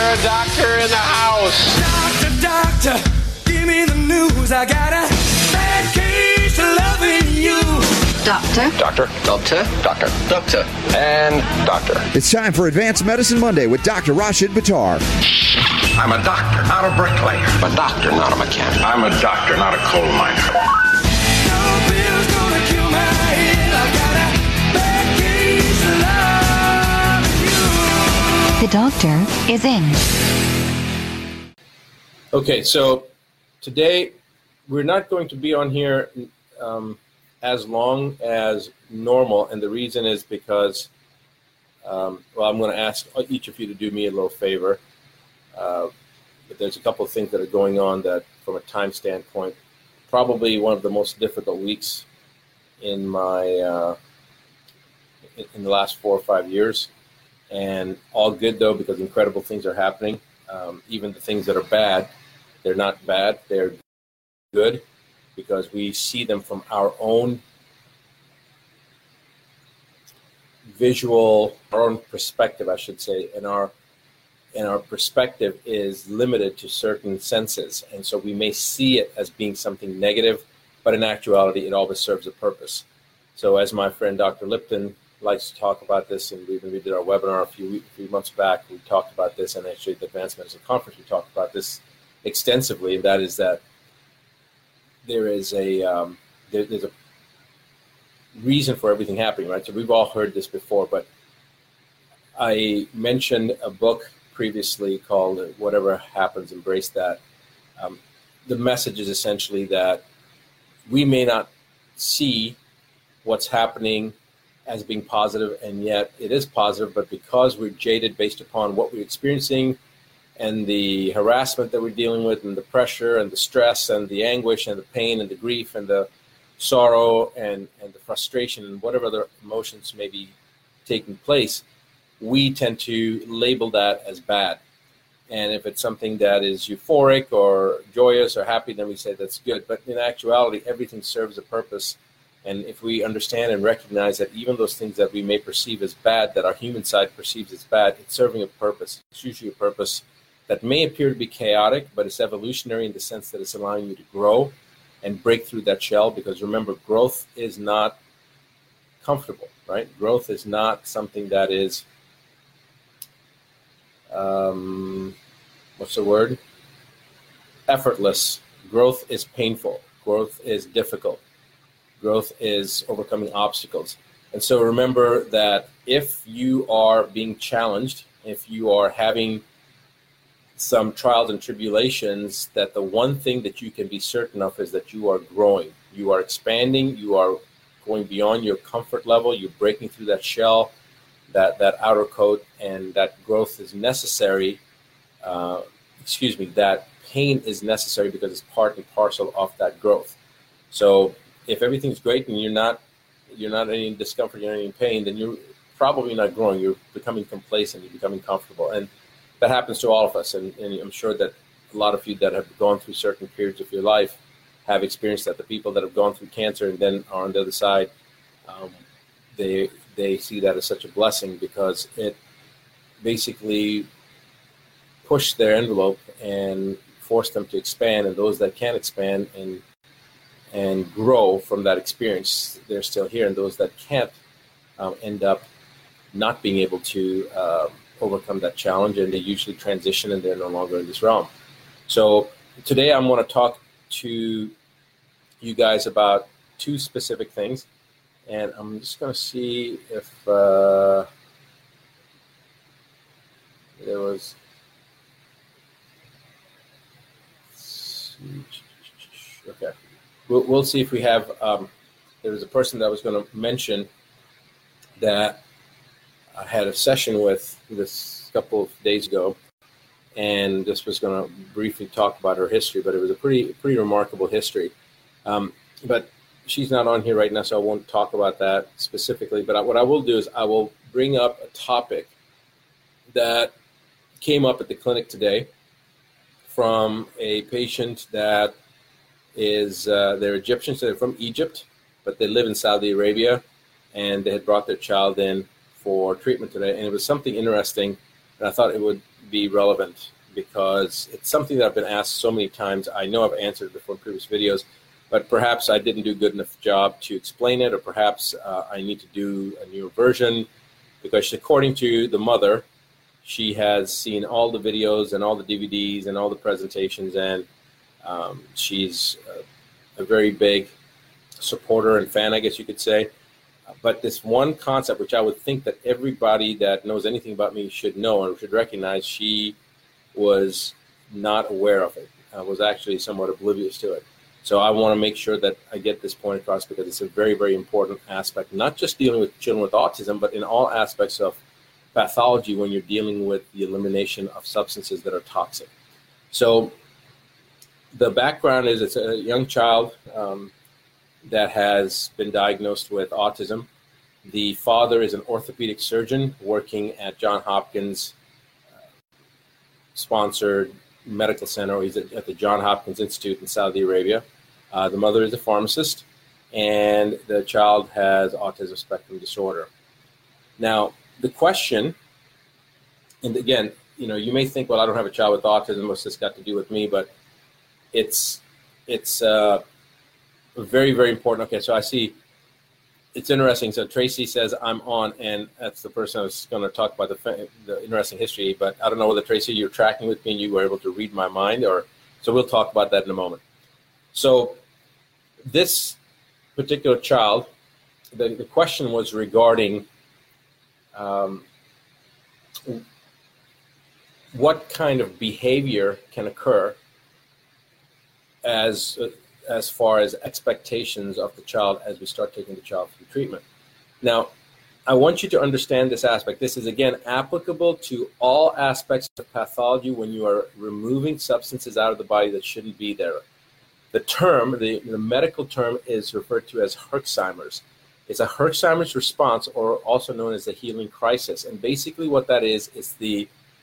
a doctor in the house. Doctor, give me the news. I got a bad case of loving you. Doctor. Doctor. Doctor. Doctor. Doctor. And doctor. It's time for Advanced Medicine Monday with Dr. Rashid Buttar. I'm a doctor, not a bricklayer. I'm a doctor, not a mechanic. I'm a doctor, not a coal miner. No pill's gonna kill my head. I got a bad case of loving you. The doctor is in. Okay, so today we're not going to be on here as long as normal, and the reason is because, I'm going to ask each of you to do me a little favor. But there's a couple of things that are going on that, from a time standpoint, probably one of the most difficult weeks in my in the last 4 or 5 years, and all good though, because incredible things are happening. Even the things that are bad, they're not bad; they're good, because we see them from our own visual, our own perspective, I should say, and our perspective is limited to certain senses, and so we may see it as being something negative, but in actuality, it always serves a purpose. So, as my friend Dr. Lipton likes to talk about this, and we did our webinar a few months back, we talked about this, and actually at the Advanced Medicine Conference, we talked about this extensively, and that is that there's a reason for everything happening, right? So we've all heard this before, but I mentioned a book previously called Whatever Happens, Embrace That. The message is essentially that we may not see what's happening as being positive, and yet it is positive, but because we're jaded based upon what we're experiencing and the harassment that we're dealing with, and the pressure and the stress and the anguish and the pain and the grief and the sorrow and the frustration and whatever other emotions may be taking place, we tend to label that as bad. And if it's something that is euphoric or joyous or happy, then we say that's good. But in actuality, everything serves a purpose. And if we understand and recognize that even those things that we may perceive as bad, that our human side perceives as bad, it's serving a purpose. It's usually a purpose that may appear to be chaotic, but it's evolutionary in the sense that it's allowing you to grow and break through that shell. Because remember, growth is not comfortable, right? Growth is not something that is, effortless. Growth is painful. Growth is difficult. Growth is overcoming obstacles. And so remember that if you are being challenged, if you are having some trials and tribulations, that the one thing that you can be certain of is that you are growing. You are expanding. You are going beyond your comfort level. You're breaking through that shell, that outer coat, and that growth is necessary. That pain is necessary because it's part and parcel of that growth. So if everything's great and you're not any discomfort, you're not in pain, then you're probably not growing. You're becoming complacent. You're becoming comfortable, and that happens to all of us. And I'm sure that a lot of you that have gone through certain periods of your life have experienced that. The people that have gone through cancer and then are on the other side, they see that as such a blessing, because it basically pushed their envelope and forced them to expand. And those that can expand and grow from that experience, they're still here. And those that can't end up not being able to overcome that challenge, and they usually transition and they're no longer in this realm. So today I'm going to talk to you guys about two specific things, and I'm just going to see if there was. Okay, we'll see if we have. There was a person that I was going to mention that I had a session with this couple of days ago, and this was going to briefly talk about her history, but it was a pretty remarkable history. But she's not on here right now, so I won't talk about that specifically. But what I will do is I will bring up a topic that came up at the clinic today from a patient that is, they're Egyptians, so they're from Egypt, but they live in Saudi Arabia, and they had brought their child in for treatment today. And it was something interesting And I thought it would be relevant because it's something that I've been asked so many times. I know I've answered it before in previous videos, but perhaps I didn't do a good enough job to explain it, or perhaps I need to do a newer version, because according to the mother, she has seen all the videos and all the DVDs and all the presentations, and she's a very big supporter and fan, I guess you could say. But this one concept, which I would think that everybody that knows anything about me should know or should recognize, she was not aware of it, was actually somewhat oblivious to it. So I want to make sure that I get this point across, because it's a very, very important aspect, not just dealing with children with autism, but in all aspects of pathology when you're dealing with the elimination of substances that are toxic. So the background is it's a young child that has been diagnosed with autism. The father is an orthopedic surgeon working at Johns Hopkins sponsored medical center. He's at the Johns Hopkins Institute in Saudi Arabia. The mother is a pharmacist, and the child has autism spectrum disorder. Now, the question, and again, you may think, well, I don't have a child with autism. What's this got to do with me? But it's very, very important. Okay, so I see. It's interesting. So Tracy says I'm on, and that's the person I was going to talk about the interesting history. But I don't know whether, Tracy, you're tracking with me and you were able to read my mind, or so we'll talk about that in a moment. So this particular child, the question was regarding what kind of behavior can occur as far as expectations of the child as we start taking the child through treatment. Now, I want you to understand this aspect. This is, again, applicable to all aspects of pathology when you are removing substances out of the body that shouldn't be there. The term, the medical term, is referred to as Herxheimer's. It's a Herxheimer's response, or also known as the healing crisis. And basically what that is the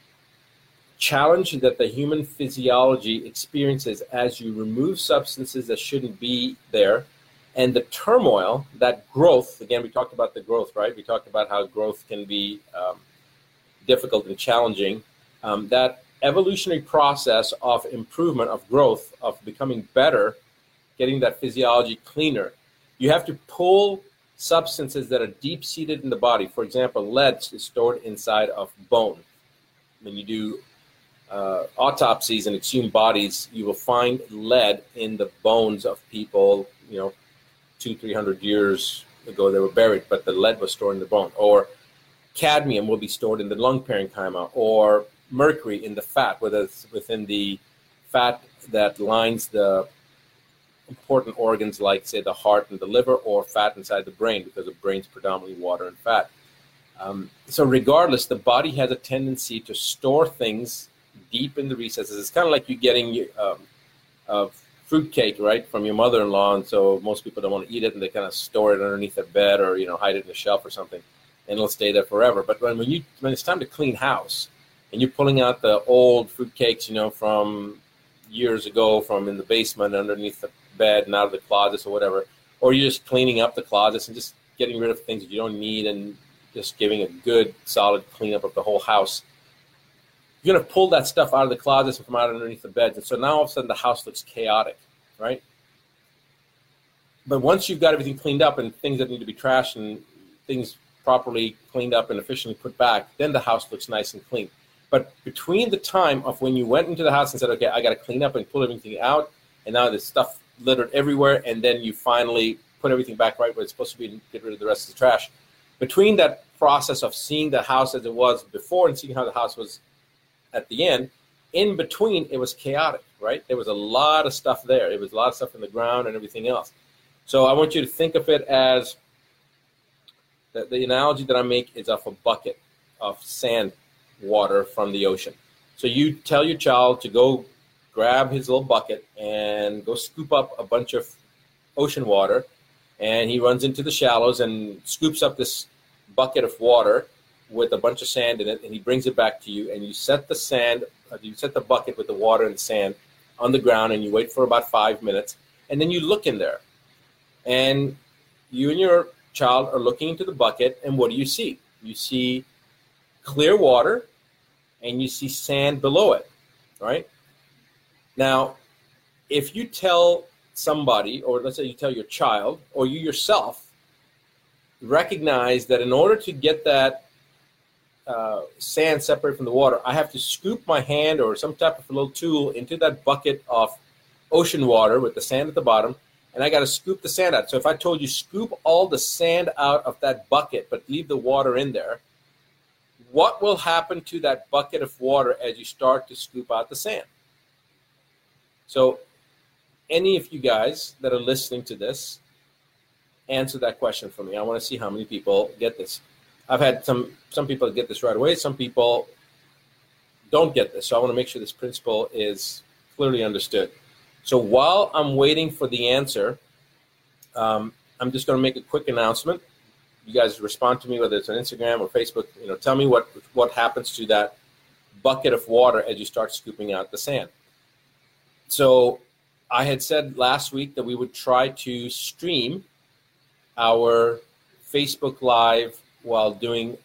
challenge that the human physiology experiences as you remove substances that shouldn't be there, and the turmoil, that growth. Again, we talked about the growth, right? We talked about how growth can be difficult and challenging. That evolutionary process of improvement, of growth, of becoming better, getting that physiology cleaner. You have to pull substances that are deep-seated in the body. For example, lead is stored inside of bone. When you do autopsies and exhumed bodies, you will find lead in the bones of people, 200-300 years ago they were buried, but the lead was stored in the bone. Or cadmium will be stored in the lung parenchyma, or mercury in the fat, whether it's within the fat that lines the important organs like, say, the heart and the liver, or fat inside the brain, because the brain's predominantly water and fat. So regardless, the body has a tendency to store things deep in the recesses. It's kind of like you getting a fruit cake, right, from your mother-in-law, and so most people don't want to eat it, and they kind of store it underneath their bed, or hide it in a shelf or something, and it'll stay there forever. But when it's time to clean house, and you're pulling out the old fruit cakes, from years ago, from in the basement underneath the bed and out of the closets or whatever, or you're just cleaning up the closets and just getting rid of things that you don't need and just giving a good solid cleanup of the whole house, you're going to pull that stuff out of the closets and from out underneath the beds. And so now all of a sudden the house looks chaotic, right? But once you've got everything cleaned up and things that need to be trashed and things properly cleaned up and efficiently put back, then the house looks nice and clean. But between the time of when you went into the house and said, okay, I got to clean up and pull everything out, and now there's stuff littered everywhere, and then you finally put everything back right where it's supposed to be and get rid of the rest of the trash. Between that process of seeing the house as it was before and seeing how the house was at the end, in between, it was chaotic, right? There was a lot of stuff there. It was a lot of stuff in the ground and everything else. So I want you to think of it as, the analogy that I make is of a bucket of sand water from the ocean. So you tell your child to go grab his little bucket and go scoop up a bunch of ocean water, and he runs into the shallows and scoops up this bucket of water with a bunch of sand in it, and he brings it back to you, and you set the bucket with the water and the sand on the ground, and you wait for about 5 minutes, and then you look in there, and you and your child are looking into the bucket, and what do you see? You see clear water, and you see sand below it, right? Now, if you tell somebody, or let's say you tell your child, or you yourself, recognize that in order to get that sand separated from the water, I have to scoop my hand or some type of little tool into that bucket of ocean water with the sand at the bottom, and I got to scoop the sand out. So if I told you scoop all the sand out of that bucket but leave the water in there, what will happen to that bucket of water as you start to scoop out the sand? So any of you guys that are listening to this, answer that question for me. I want to see how many people get this. I've had some people get this right away. Some people don't get this. So I want to make sure this principle is clearly understood. So while I'm waiting for the answer, I'm just going to make a quick announcement. You guys respond to me, whether it's on Instagram or Facebook. Tell me what happens to that bucket of water as you start scooping out the sand. So I had said last week that we would try to stream our Facebook Live while doing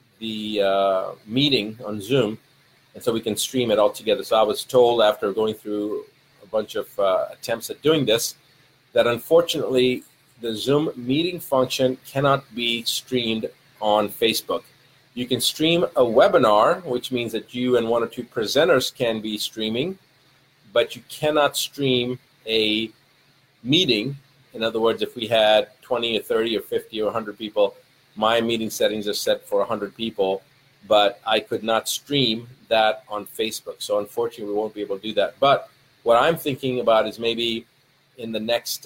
the meeting on Zoom, and so we can stream it all together. So I was told after going through a bunch of attempts at doing this that unfortunately the Zoom meeting function cannot be streamed on Facebook. You can stream a webinar, which means that you and one or two presenters can be streaming, but you cannot stream a meeting. In other words, if we had 20 or 30 or 50 or 100 people, my meeting settings are set for 100 people, but I could not stream that on Facebook. So unfortunately, we won't be able to do that. But what I'm thinking about is maybe in the next,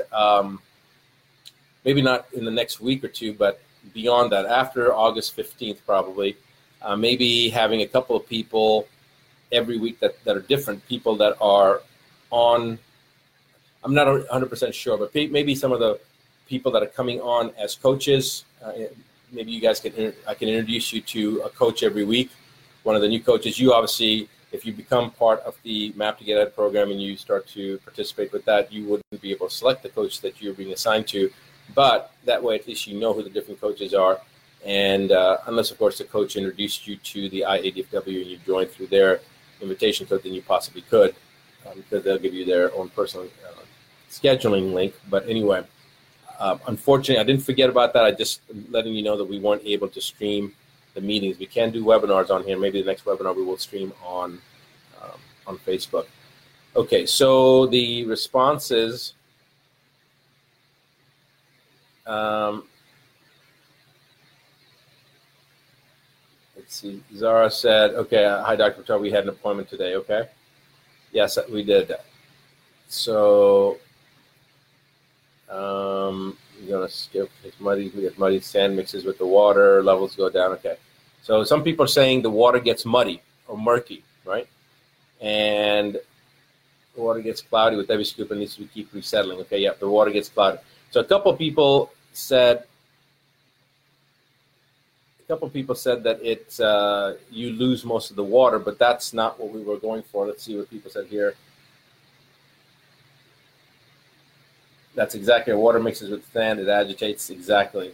maybe not in the next week or two, but beyond that, after August 15th probably, maybe having a couple of people every week that are different, people that are on, I'm not 100% sure, but maybe some of the people that are coming on as coaches, maybe you guys I can introduce you to a coach every week, one of the new coaches. You obviously, if you become part of the Map to Get Ed program and you start to participate with that, you wouldn't be able to select the coach that you're being assigned to, but that way at least you know who the different coaches are. And unless, of course, the coach introduced you to the IADFW and you joined through their invitation code, then you possibly could, because they'll give you their own personal scheduling link. But anyway, unfortunately, I didn't forget about that. I just letting you know that we weren't able to stream the meetings. We can do webinars on here. Maybe the next webinar we will stream on Facebook. Okay, so the responses. Let's see. Zara said, okay, hi, Dr. Patel, we had an appointment today, okay? Yes, we did. So, we're going to skip. It's muddy. We get muddy. Sand mixes with the water. Levels go down. Okay. So some people are saying the water gets muddy or murky, right? And the water gets cloudy with every scoop and needs to keep resettling. Okay, yeah, the water gets cloudy. So a couple of people said that it's you lose most of the water, but that's not what we were going for. Let's see what people said here. That's exactly what water mixes with sand. It agitates. Exactly.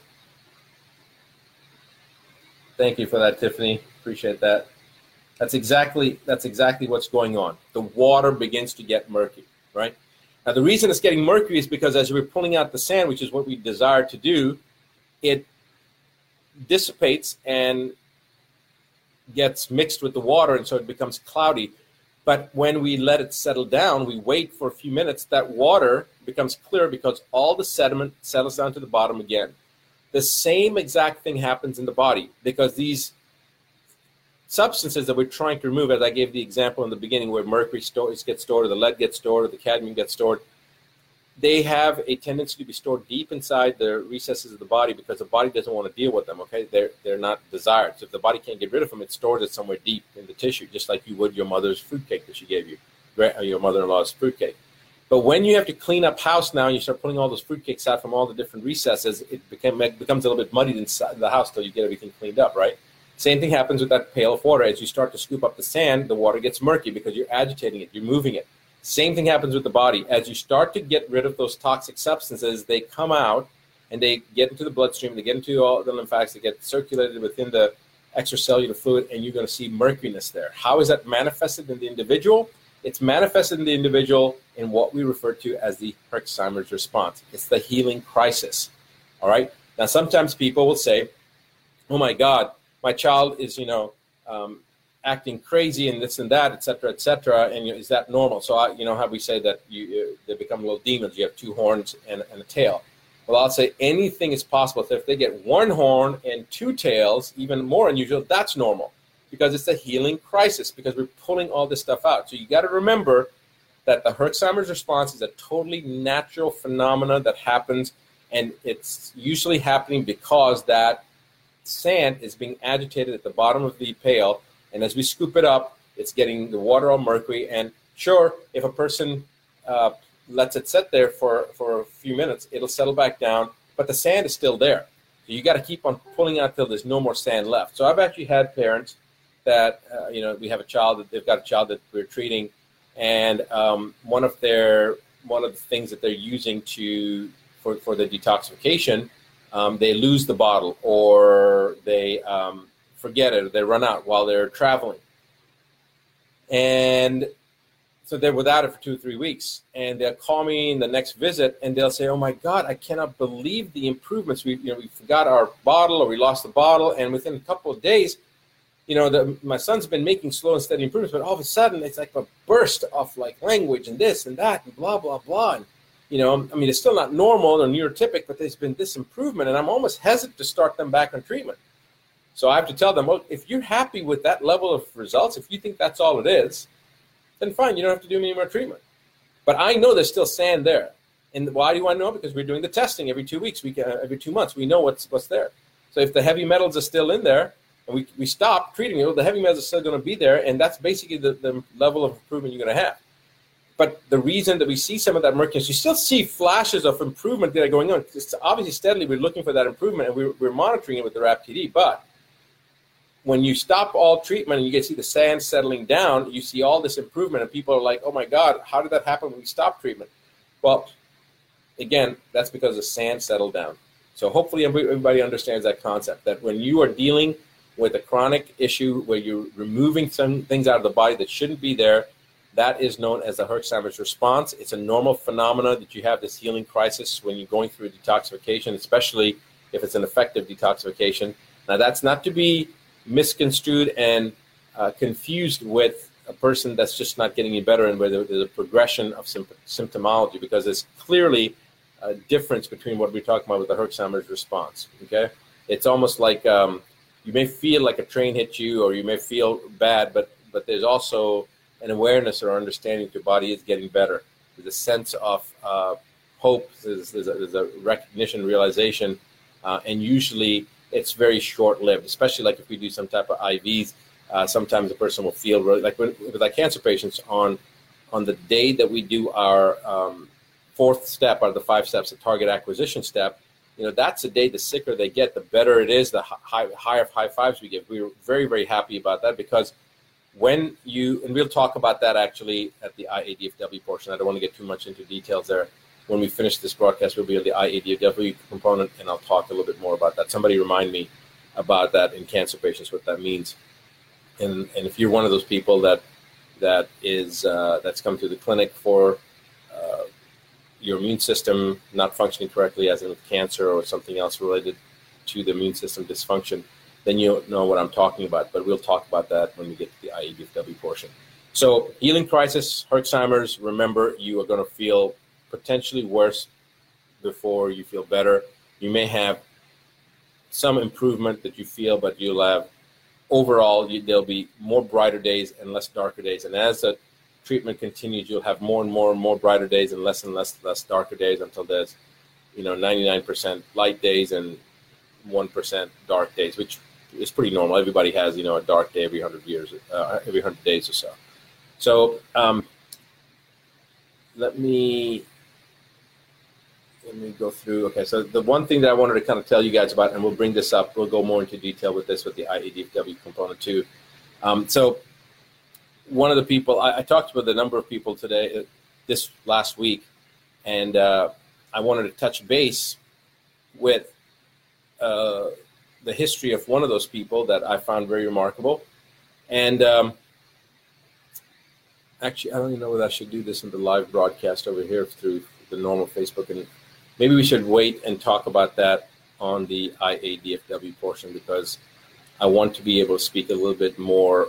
Thank you for that, Tiffany. Appreciate that. That's exactly what's going on. The water begins to get murky, right? Now, the reason it's getting murky is because as we're pulling out the sand, which is what we desire to do, it dissipates and gets mixed with the water, and so it becomes cloudy. But when we let it settle down, we wait for a few minutes, that water becomes clear because all the sediment settles down to the bottom again. The same exact thing happens in the body because these substances that we're trying to remove, as I gave the example in the beginning where mercury gets stored, or the lead gets stored, or the cadmium gets stored, they have a tendency to be stored deep inside the recesses of the body because the body doesn't want to deal with them, okay? They're not desired. So if the body can't get rid of them, it stores it somewhere deep in the tissue, just like you would your mother's fruitcake that she gave you, your mother-in-law's fruitcake. But when you have to clean up house now and you start pulling all those fruitcakes out from all the different recesses, it becomes a little bit muddied inside the house till you get everything cleaned up, right? Same thing happens with that pail of water. As you start to scoop up the sand, the water gets murky because you're agitating it, you're moving it. Same thing happens with the body. As you start to get rid of those toxic substances, they come out and they get into the bloodstream, they get into all the lymphatics, they get circulated within the extracellular fluid, and you're going to see mercuryness there. How is that manifested in the individual? It's manifested in the individual in what we refer to as the Herxheimer's response. It's the healing crisis. All right. Now, sometimes people will say, "Oh my God, my child is, acting crazy and this and that, et cetera, and is that normal?" So, how we say that they become little demons. You have two horns and a tail. Well, I'll say anything is possible. So if they get one horn and two tails, even more unusual, that's normal, because it's a healing crisis, because we're pulling all this stuff out. So you got to remember that the Herxheimer's response is a totally natural phenomena that happens, and it's usually happening because that sand is being agitated at the bottom of the pail, and as we scoop it up, it's getting the water or mercury. And sure, if a person lets it sit there for a few minutes, it'll settle back down, but the sand is still there. So you got to keep on pulling out till there's no more sand left. So I've actually had parents that, we have they've got a child that we're treating, and one of the things that they're using for the detoxification, they lose the bottle, or they forget it, or they run out while they're traveling. And so they're without it for 2 or 3 weeks, and they'll call me in the next visit, and they'll say, "Oh my God, I cannot believe the improvements. We forgot our bottle, or we lost the bottle, and within a couple of days, my son's been making slow and steady improvements, but all of a sudden it's like a burst of like language and this and that and blah blah blah." And it's still not normal or neurotypic, but there's been this improvement, and I'm almost hesitant to start them back on treatment. So I have to tell them, well, if you're happy with that level of results, if you think that's all it is, then fine, you don't have to do any more treatment. But I know there's still sand there. And why do I know? Because we're doing the testing every 2 weeks, every 2 months. We know what's there. So if the heavy metals are still in there, and we stop treating it, the heavy metals are still going to be there, and that's basically the level of improvement you're going to have. But the reason that we see some of that mercury is you still see flashes of improvement that are going on. It's obviously steadily we're looking for that improvement, and we're monitoring it with the RAP-TD. But when you stop all treatment and you get to see the sand settling down, you see all this improvement, and people are like, "Oh my God, how did that happen when we stopped treatment?" Well, again, that's because the sand settled down. So hopefully everybody understands that concept, that when you are dealing with a chronic issue where you're removing some things out of the body that shouldn't be there, that is known as the Herxheimer's response. It's a normal phenomena that you have this healing crisis when you're going through detoxification, especially if it's an effective detoxification. Now, that's not to be misconstrued and confused with a person that's just not getting any better, and where there's a progression of symptomology, because there's clearly a difference between what we're talking about with the Herxheimer's response. Okay, it's almost like you may feel like a train hit you, or you may feel bad, but there's also an awareness or understanding that your body is getting better. There's a sense of hope. There's a recognition, realization, and usually it's very short-lived, especially like if we do some type of IVs. Sometimes the person will feel really, like with our cancer patients, on the day that we do our fourth step out of the 5 steps, the target acquisition step, that's the day the sicker they get, the better it is, the higher high fives we give. We were very, very happy about that, because when and we'll talk about that actually at the IADFW portion. I don't want to get too much into details there. When we finish this broadcast, we'll be on the IADFW component, and I'll talk a little bit more about that. Somebody remind me about that in cancer patients, what that means. And if you're one of those people that's come to the clinic for your immune system not functioning correctly, as in with cancer or something else related to the immune system dysfunction, then you'll know what I'm talking about. But we'll talk about that when we get to the IADFW portion. So healing crisis, Herxheimer's, remember, you are going to feel potentially worse before you feel better. You may have some improvement that you feel, but you'll have overall, there'll be more brighter days and less darker days. And as the treatment continues, you'll have more and more brighter days and less darker days, until there's 99% light days and 1% dark days, which is pretty normal. Everybody has a dark day every 100 days or so. So let me go through. Okay, so the one thing that I wanted to kind of tell you guys about, and we'll bring this up, we'll go more into detail with this with the IADFW component too. So one of the people, I talked with a number of people today, this last week, and I wanted to touch base with the history of one of those people that I found very remarkable. And actually, I don't even know whether I should do this in the live broadcast over here through the normal Facebook. And maybe we should wait and talk about that on the IADFW portion, because I want to be able to speak a little bit more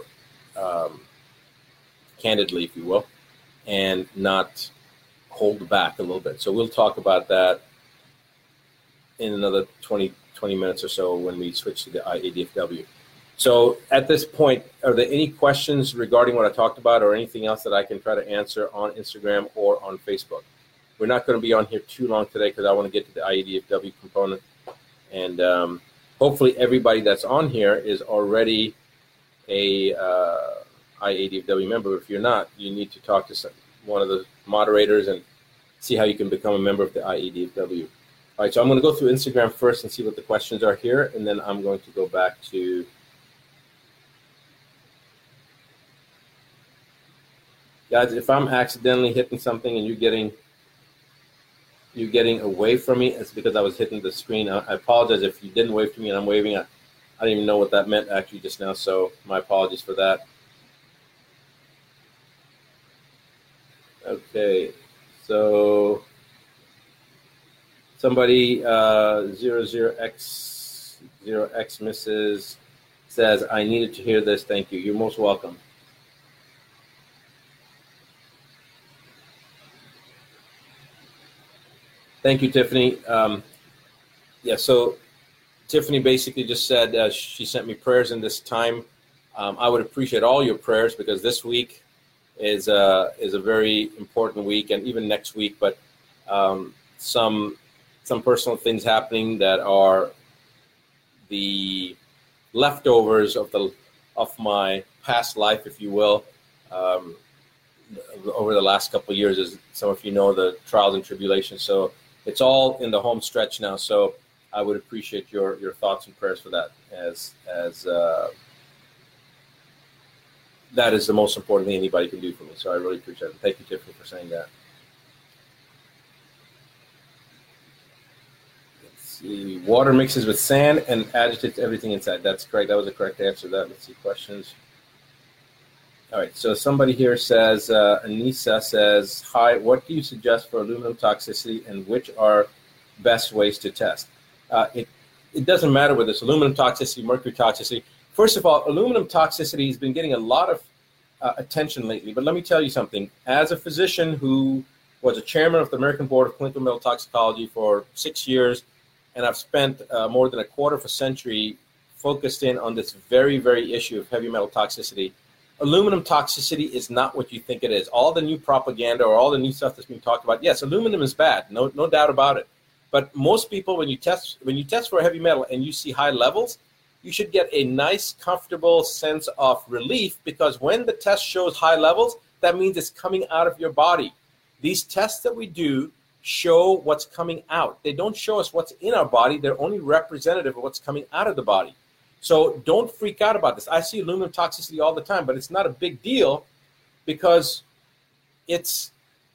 candidly, if you will, and not hold back a little bit. So we'll talk about that in another 20 minutes or so when we switch to the IADFW. So at this point, are there any questions regarding what I talked about or anything else that I can try to answer on Instagram or on Facebook? We're not going to be on here too long today because I want to get to the IADFW component. And hopefully everybody that's on here is already a IADFW member. If you're not, you need to talk to one of the moderators and see how you can become a member of the IADFW. All right, so I'm going to go through Instagram first and see what the questions are here, and then I'm going to go back to guys. If I'm accidentally hitting something and you're getting away from me, it's because I was hitting the screen. I apologize if you didn't wave to me and I'm waving. I didn't even know what that meant actually just now, so my apologies for that. Okay, so somebody 00X Mrs. says, I needed to hear this. Thank you. You're most welcome. Thank you, Tiffany. Yeah, so Tiffany basically just said she sent me prayers in this time. I would appreciate all your prayers because this week is a very important week, and even next week. But some personal things happening that are the leftovers of my past life, if you will. Over the last couple of years, as some of you know, the trials and tribulations. So it's all in the home stretch now. So I would appreciate your thoughts and prayers for that, as that is the most important thing anybody can do for me. So I really appreciate it. Thank you, Tiffany, for saying that. Let's see. Water mixes with sand and agitates everything inside. That's correct. That was the correct answer to that. Let's see questions. All right. So somebody here says, Anissa says, hi, what do you suggest for aluminum toxicity and which are best ways to test? It doesn't matter whether it's aluminum toxicity, mercury toxicity. First of all, aluminum toxicity has been getting a lot of attention lately, but let me tell you something. As a physician who was a chairman of the American Board of Clinical Metal Toxicology for 6 years, and I've spent more than a quarter of a century focused in on this very, very issue of heavy metal toxicity, aluminum toxicity is not what you think it is. All the new propaganda or all the new stuff that's being talked about, yes, aluminum is bad, no doubt about it. But most people, when you test for a heavy metal and you see high levels, you should get a nice, comfortable sense of relief, because when the test shows high levels, that means it's coming out of your body. These tests that we do show what's coming out. They don't show us what's in our body. They're only representative of what's coming out of the body. So don't freak out about this. I see aluminum toxicity all the time, but it's not a big deal because it's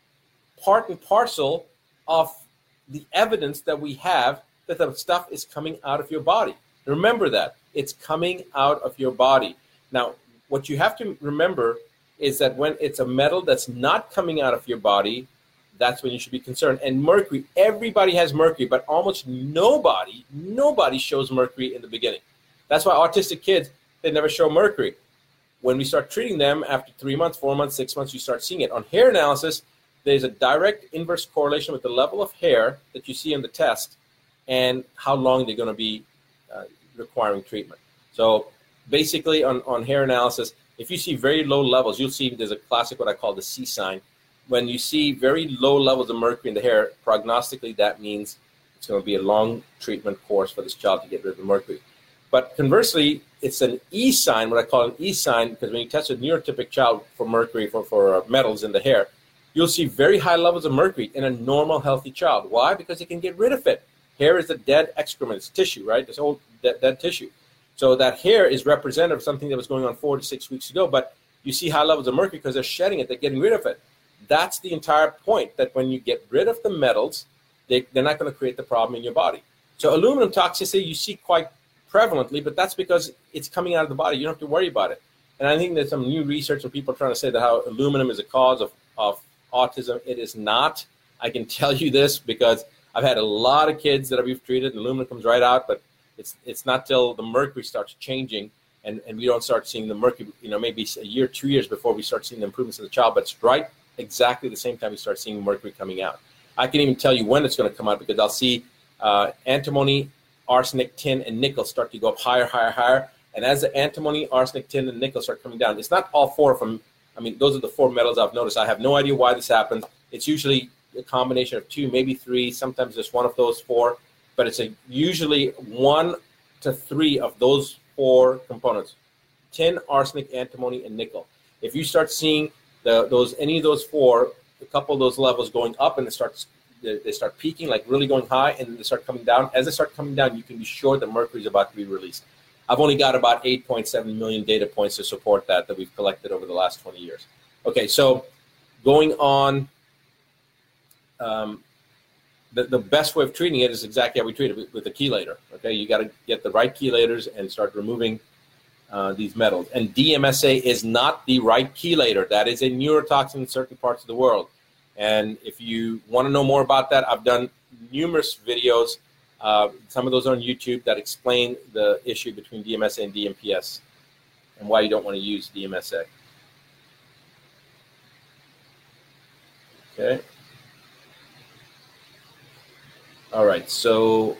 part and parcel of the evidence that we have that the stuff is coming out of your body. Remember that. It's coming out of your body. Now, what you have to remember is that when it's a metal that's not coming out of your body, that's when you should be concerned. And mercury, everybody has mercury, but almost nobody shows mercury in the beginning. That's why autistic kids, they never show mercury. When we start treating them after 3 months, 4 months, 6 months, you start seeing it. On hair analysis, there's a direct inverse correlation with the level of hair that you see in the test and how long they're going to be requiring treatment. So basically on hair analysis, if you see very low levels, you'll see there's a classic, what I call the C sign. When you see very low levels of mercury in the hair, prognostically, that means it's going to be a long treatment course for this child to get rid of the mercury. But conversely, it's an E sign, what I call an E sign, because when you test a neurotypic child for mercury, for metals in the hair, you'll see very high levels of mercury in a normal, healthy child. Why? Because they can get rid of it. Hair is a dead excrement. It's tissue, right? It's old dead tissue. So that hair is representative of something that was going on 4 to 6 weeks ago, but you see high levels of mercury because they're shedding it. They're getting rid of it. That's the entire point, that when you get rid of the metals, they're not going to create the problem in your body. So aluminum toxicity you see quite prevalently, but that's because it's coming out of the body. You don't have to worry about it. And I think there's some new research where people are trying to say that how aluminum is a cause of autism. It is not. I can tell you this because I've had a lot of kids that we've treated, and aluminum comes right out, but it's not till the mercury starts changing and we don't start seeing the mercury, maybe a year, 2 years before we start seeing the improvements in the child, but it's right exactly the same time we start seeing mercury coming out. I can even tell you when it's going to come out because I'll see antimony, arsenic, tin, and nickel start to go up higher, higher, higher. And as the antimony, arsenic, tin, and nickel start coming down, it's not all four of them. I mean, those are the four metals I've noticed. I have no idea why this happens. It's usually a combination of two, maybe three, sometimes just one of those four, but it's usually 1 to 3 of those 4 components: tin, arsenic, antimony, and nickel. If you start seeing any of those 4, a couple of those levels going up, and they start peaking, like really going high, and then they start coming down. As they start coming down, you can be sure that mercury is about to be released. I've only got about 8.7 million data points to support that we've collected over the last 20 years. Okay, so going on, the best way of treating it is exactly how we treat it, with a chelator. Okay, you got to get the right chelators and start removing these metals. And DMSA is not the right chelator. That is a neurotoxin in certain parts of the world. And if you want to know more about that, I've done numerous videos. Some of those are on YouTube that explain the issue between DMSA and DMPS and why you don't want to use DMSA. Okay. All right. So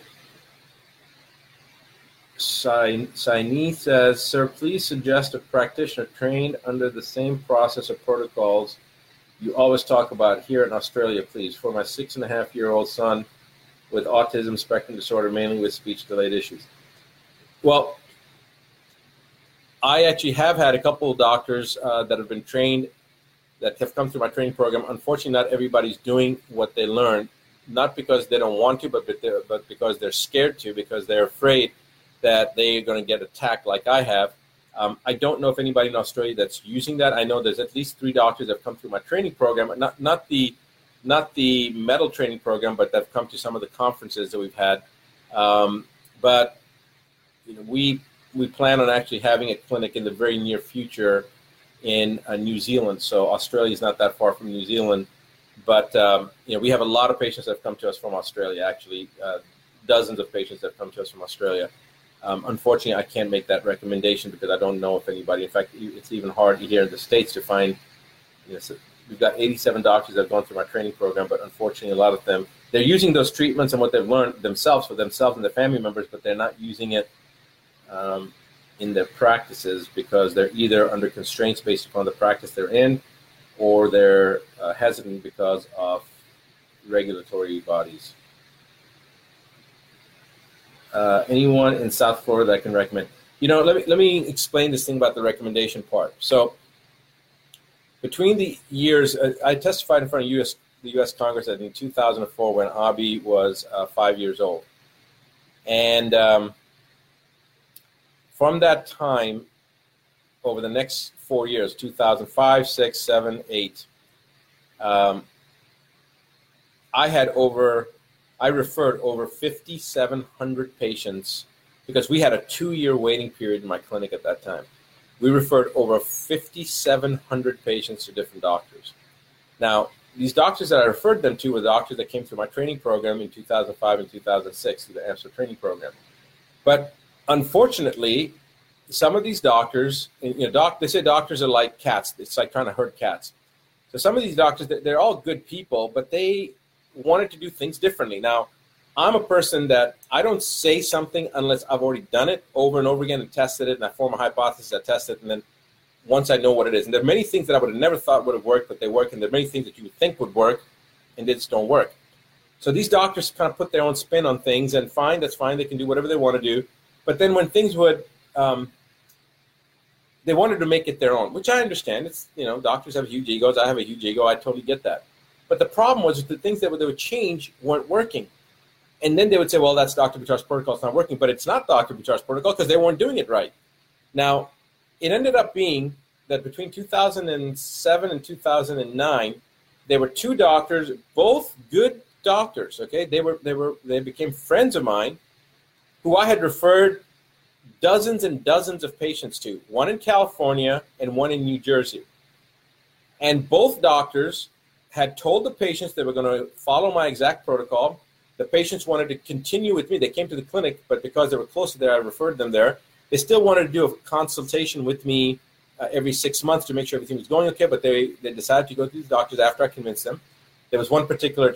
Saini says, sir, please suggest a practitioner trained under the same process or protocols you always talk about here in Australia, please, for my 6.5-year-old son with autism spectrum disorder, mainly with speech-delayed issues. Well, I actually have had a couple of doctors that have been trained, that have come through my training program. Unfortunately, not everybody's doing what they learned, not because they don't want to, but because they're scared to, because they're afraid that they're going to get attacked like I have. I don't know if anybody in Australia that's using that. I know there's at least 3 doctors that have come through my training program, not the metal training program, but they've come to some of the conferences that we've had. But we plan on actually having a clinic in the very near future in New Zealand. So Australia is not that far from New Zealand, but we have a lot of patients that have come to us from Australia. Actually, dozens of patients that have come to us from Australia. Unfortunately, I can't make that recommendation because I don't know if anybody. In fact, it's even hard here in the States to find. We've got 87 doctors that have gone through my training program, but unfortunately, a lot of them, they're using those treatments and what they've learned themselves for themselves and their family members, but they're not using it in their practices because they're either under constraints based upon the practice they're in, or they're hesitant because of regulatory bodies. Anyone in South Florida that I can recommend? Let me explain this thing about the recommendation part. So between the years, I testified in front of the U.S. Congress in 2004 when Abby was 5 years old. And from that time, over the next 4 years, 2005, 6, 7, 8, I referred over 5,700 patients because we had a 2-year waiting period in my clinic at that time. We referred over 5,700 patients to different doctors. Now, these doctors that I referred them to were doctors that came through my training program in 2005 and 2006 through the AMSTER training program. But unfortunately, some of these doctors, they say doctors are like cats. It's like trying to herd cats. So some of these doctors, they're all good people, but they wanted to do things differently. Now, I'm a person that I don't say something unless I've already done it over and over again and tested it, and I form a hypothesis, I test it, and then once I know what it is. And there are many things that I would have never thought would have worked, but they work, and there are many things that you would think would work, and they just don't work. So these doctors kind of put their own spin on things, and fine, that's fine, they can do whatever they want to do. But then when things would, they wanted to make it their own, which I understand. It's, doctors have huge egos, I have a huge ego, I totally get that. But the problem was the things that they would change weren't working. And then they would say, well, that's Dr. Buttar's protocol, it's not working. But it's not Dr. Buttar's protocol because they weren't doing it right. Now, it ended up being that between 2007 and 2009, there were 2 doctors, both good doctors, okay? They became friends of mine who I had referred dozens and dozens of patients to, one in California and one in New Jersey. And both doctors had told the patients they were going to follow my exact protocol. The patients wanted to continue with me. They came to the clinic, but because they were close to there, I referred them there. They still wanted to do a consultation with me every 6 months to make sure everything was going okay, but they decided to go to these doctors after I convinced them. There was one particular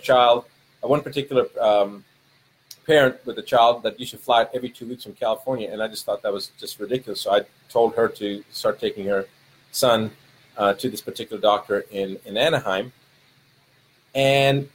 parent with a child that used to fly every 2 weeks from California, and I just thought that was just ridiculous. So I told her to start taking her son to this particular doctor in Anaheim. And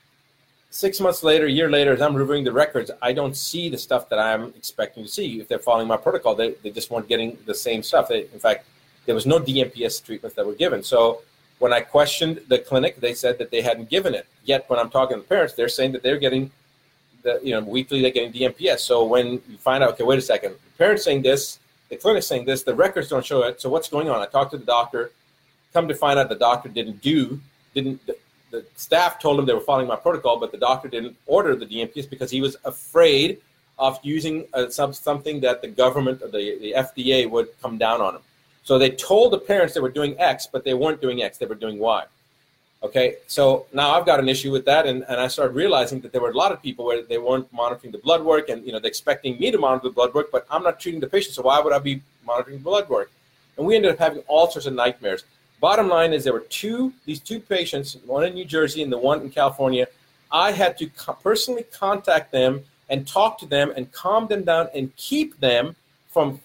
6 months later, a year later, as I'm reviewing the records, I don't see the stuff that I'm expecting to see. If they're following my protocol, they just weren't getting the same stuff. In fact, there was no DMPS treatments that were given. So when I questioned the clinic, they said that they hadn't given it. Yet when I'm talking to the parents, they're saying that they're getting weekly they're getting DMPS. So when you find out, okay, wait a second, the parents saying this, the clinic's saying this, the records don't show it. So what's going on? I talked to the doctor. Come to find out the doctor the staff told him they were following my protocol, but the doctor didn't order the DMPS because he was afraid of using something that the government or the FDA would come down on him. So they told the parents they were doing X, but they weren't doing X, they were doing Y. Okay, so now I've got an issue with that, and I started realizing that there were a lot of people where they weren't monitoring the blood work, and they're expecting me to monitor the blood work, but I'm not treating the patient, so why would I be monitoring the blood work? And we ended up having all sorts of nightmares. Bottom line is there were these two patients, one in New Jersey and the one in California. I had to personally contact them and talk to them and calm them down and keep them from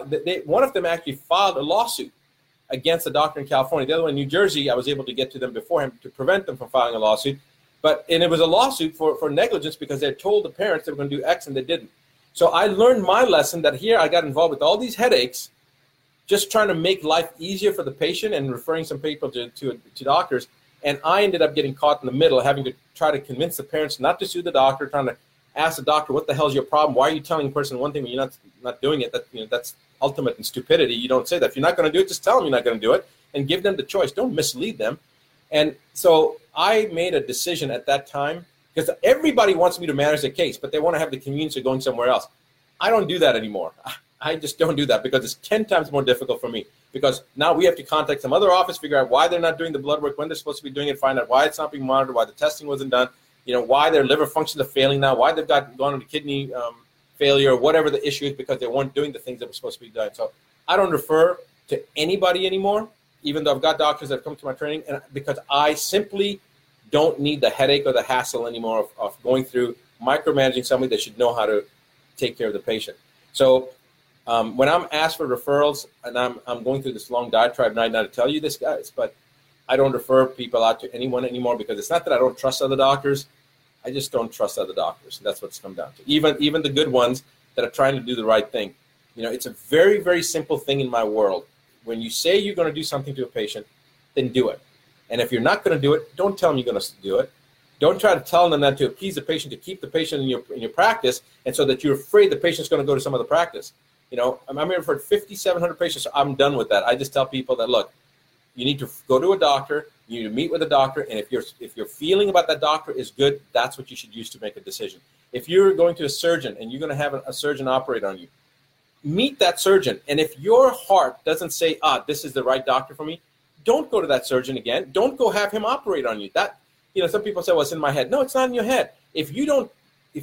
one of them actually filed a lawsuit against the doctor in California. The other one in New Jersey, I was able to get to them beforehand to prevent them from filing a lawsuit. And it was a lawsuit for negligence because they told the parents they were going to do X and they didn't. So I learned my lesson that here I got involved with all these headaches, just trying to make life easier for the patient and referring some people to doctors. And I ended up getting caught in the middle, having to try to convince the parents not to sue the doctor, trying to ask the doctor, what the hell is your problem? Why are you telling a person one thing when you're not doing it? That's ultimate in stupidity. You don't say that. If you're not going to do it, just tell them you're not going to do it and give them the choice. Don't mislead them. And so I made a decision at that time because everybody wants me to manage the case, but they want to have the convenience of going somewhere else. I don't do that anymore. I just don't do that because it's 10 times more difficult for me because now we have to contact some other office, figure out why they're not doing the blood work, when they're supposed to be doing it, find out why it's not being monitored, why the testing wasn't done, why their liver functions are failing now, why they've gone into kidney failure, or whatever the issue is because they weren't doing the things that were supposed to be done. So I don't refer to anybody anymore, even though I've got doctors that have come to my training, and because I simply don't need the headache or the hassle anymore of going through micromanaging somebody that should know how to take care of the patient. So when I'm asked for referrals, and I'm going through this long diatribe, not to tell you this, guys, but I don't refer people out to anyone anymore because it's not that I don't trust other doctors. I just don't trust other doctors. That's what's come down to. Even the good ones that are trying to do the right thing. It's a very, very simple thing in my world. When you say you're going to do something to a patient, then do it. And if you're not going to do it, don't tell them you're going to do it. Don't try to tell them that to appease the patient, to keep the patient in your practice, and so that you're afraid the patient's going to go to some other practice. I'm here for 5,700 patients. So I'm done with that. I just tell people that, look, you need to go to a doctor. You need to meet with a doctor, and if your feeling about that doctor is good, that's what you should use to make a decision. If you're going to a surgeon and you're going to have a surgeon operate on you, meet that surgeon. And if your heart doesn't say, this is the right doctor for me, don't go to that surgeon again. Don't go have him operate on you. That some people say, well, it's in my head. No, it's not in your head. If you don't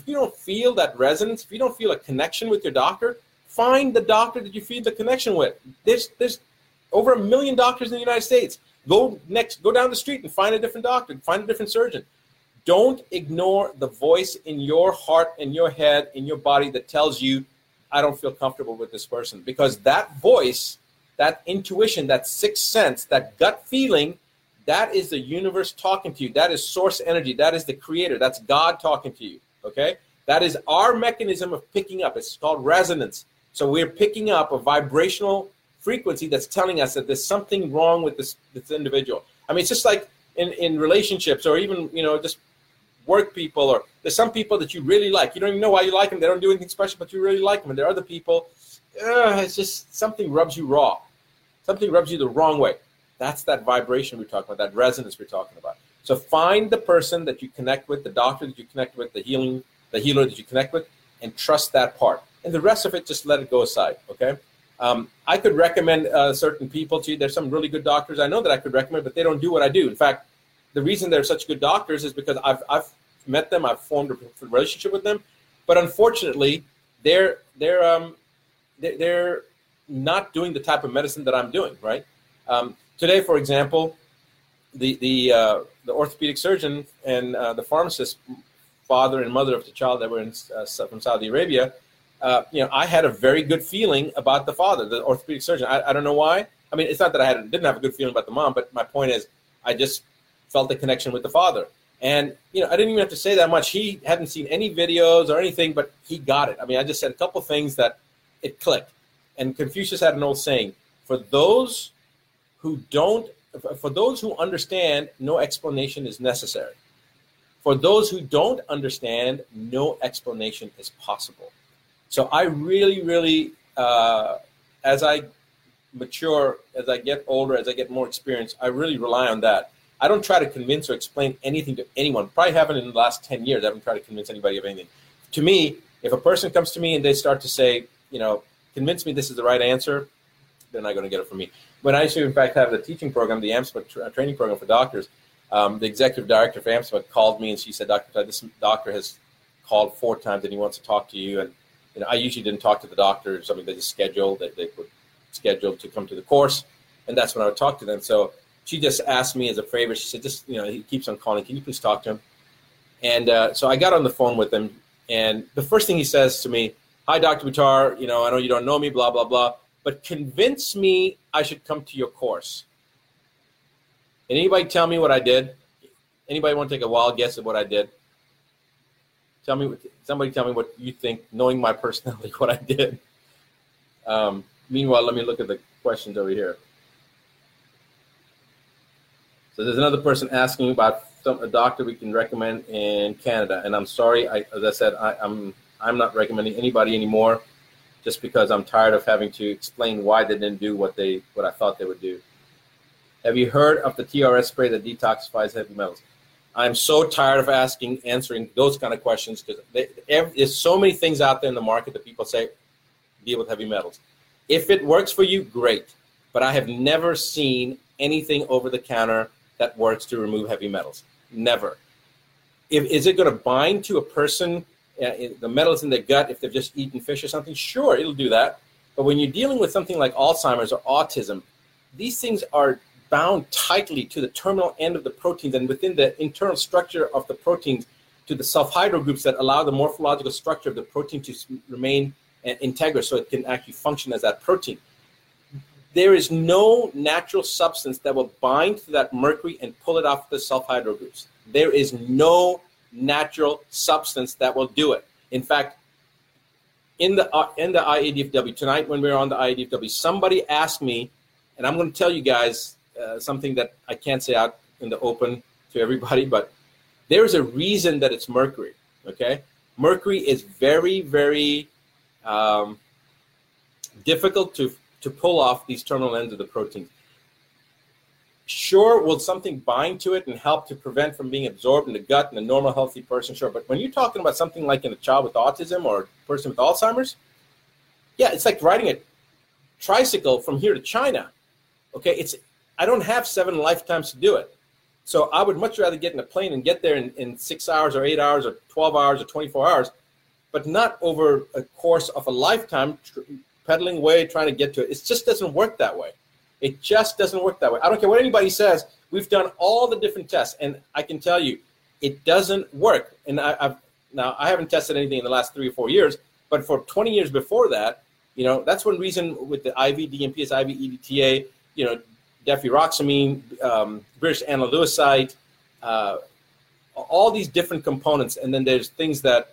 feel that resonance, if you don't feel a connection with your doctor, find the doctor that you feel the connection with. There's over 1 million doctors in the United States. Go down the street and find a different doctor, find a different surgeon. Don't ignore the voice in your heart, in your head, in your body that tells you, I don't feel comfortable with this person. Because that voice, that intuition, that sixth sense, that gut feeling, that is the universe talking to you. That is source energy. That is the creator. That's God talking to you, okay? That is our mechanism of picking up. It's called resonance. So we're picking up a vibrational frequency that's telling us that there's something wrong with this individual. I mean, it's just like in relationships or even, just work people, or there's some people that you really like. You don't even know why you like them. They don't do anything special, but you really like them. And there are other people, it's just something rubs you raw. Something rubs you the wrong way. That's that vibration we're talking about, that resonance we're talking about. So find the person that you connect with, the doctor that you connect with, the healer that you connect with, and trust that part. and the rest of it, just let it go aside, okay? I could recommend certain people to you. There's some really good doctors I know that I could recommend, but they don't do what I do. In fact, the reason they're such good doctors is because I've met them, I've formed a relationship with them, but unfortunately, they're not doing the type of medicine that I'm doing, right? Today, for example, the orthopedic surgeon and the pharmacist, father and mother of the child that were from Saudi Arabia, I had a very good feeling about the father, the orthopedic surgeon. I don't know why. I mean, it's not that I didn't have a good feeling about the mom, but my point is I just felt the connection with the father. And, I didn't even have to say that much. He hadn't seen any videos or anything, but he got it. I mean, I just said a couple things that it clicked. And Confucius had an old saying, for those who understand, no explanation is necessary. For those who don't understand, no explanation is possible. So I really, really, as I mature, as I get older, as I get more experience, I really rely on that. I don't try to convince or explain anything to anyone. Probably haven't in the last 10 years. I haven't tried to convince anybody of anything. To me, if a person comes to me and they start to say, convince me this is the right answer, they're not going to get it from me. When I used to, in fact, have the teaching program, the AMSPA training program for doctors, the executive director for AMSPA called me and she said, Dr. this doctor has called 4 times and he wants to talk to you. And I usually didn't talk to the doctor or something. They just scheduled. They would schedule to come to the course, and that's when I would talk to them. So she just asked me as a favor. She said, he keeps on calling. Can you please talk to him? And so I got on the phone with him, and the first thing he says to me, hi, Dr. Buttar, I know you don't know me, blah, blah, blah, but convince me I should come to your course. And anybody tell me what I did? Anybody want to take a wild guess at what I did? Somebody tell me what you think, knowing my personality, what I did. Meanwhile, let me look at the questions over here. So there's another person asking about a doctor we can recommend in Canada. And I'm sorry, as I said, I'm not recommending anybody anymore just because I'm tired of having to explain why they didn't do what I thought they would do. Have you heard of the TRS spray that detoxifies heavy metals? I'm so tired of answering those kind of questions because there's so many things out there in the market that people say deal with heavy metals. If it works for you, great. But I have never seen anything over the counter that works to remove heavy metals. Never. Is it going to bind to a person, the metals in their gut, if they've just eaten fish or something? Sure, it'll do that. But when you're dealing with something like Alzheimer's or autism, these things are bound tightly to the terminal end of the proteins and within the internal structure of the proteins to the sulfhydryl groups that allow the morphological structure of the protein to remain integral so it can actually function as that protein. There is no natural substance that will bind to that mercury and pull it off the sulfhydryl groups. There is no natural substance that will do it. In fact, in the IADFW, tonight when we were on the IADFW, somebody asked me, and I'm going to tell you guys something that I can't say out in the open to everybody, but there is a reason that it's mercury, okay? Mercury is very, very difficult to pull off these terminal ends of the proteins. Sure, will something bind to it and help to prevent from being absorbed in the gut in a normal, healthy person? Sure, but when you're talking about something like in a child with autism or a person with Alzheimer's, yeah, it's like riding a tricycle from here to China, okay? I don't have 7 lifetimes to do it. So I would much rather get in a plane and get there in 6 hours or 8 hours or 12 hours or 24 hours, but not over a course of a lifetime pedaling away, trying to get to it. It just doesn't work that way. It just doesn't work that way. I don't care what anybody says. We've done all the different tests, and I can tell you, it doesn't work. And I haven't tested anything in the last 3 or 4 years, but for 20 years before that, that's one reason with the IV DMPS, IV EDTA, defuroxamine, British analyluicide, all these different components. And then there's things that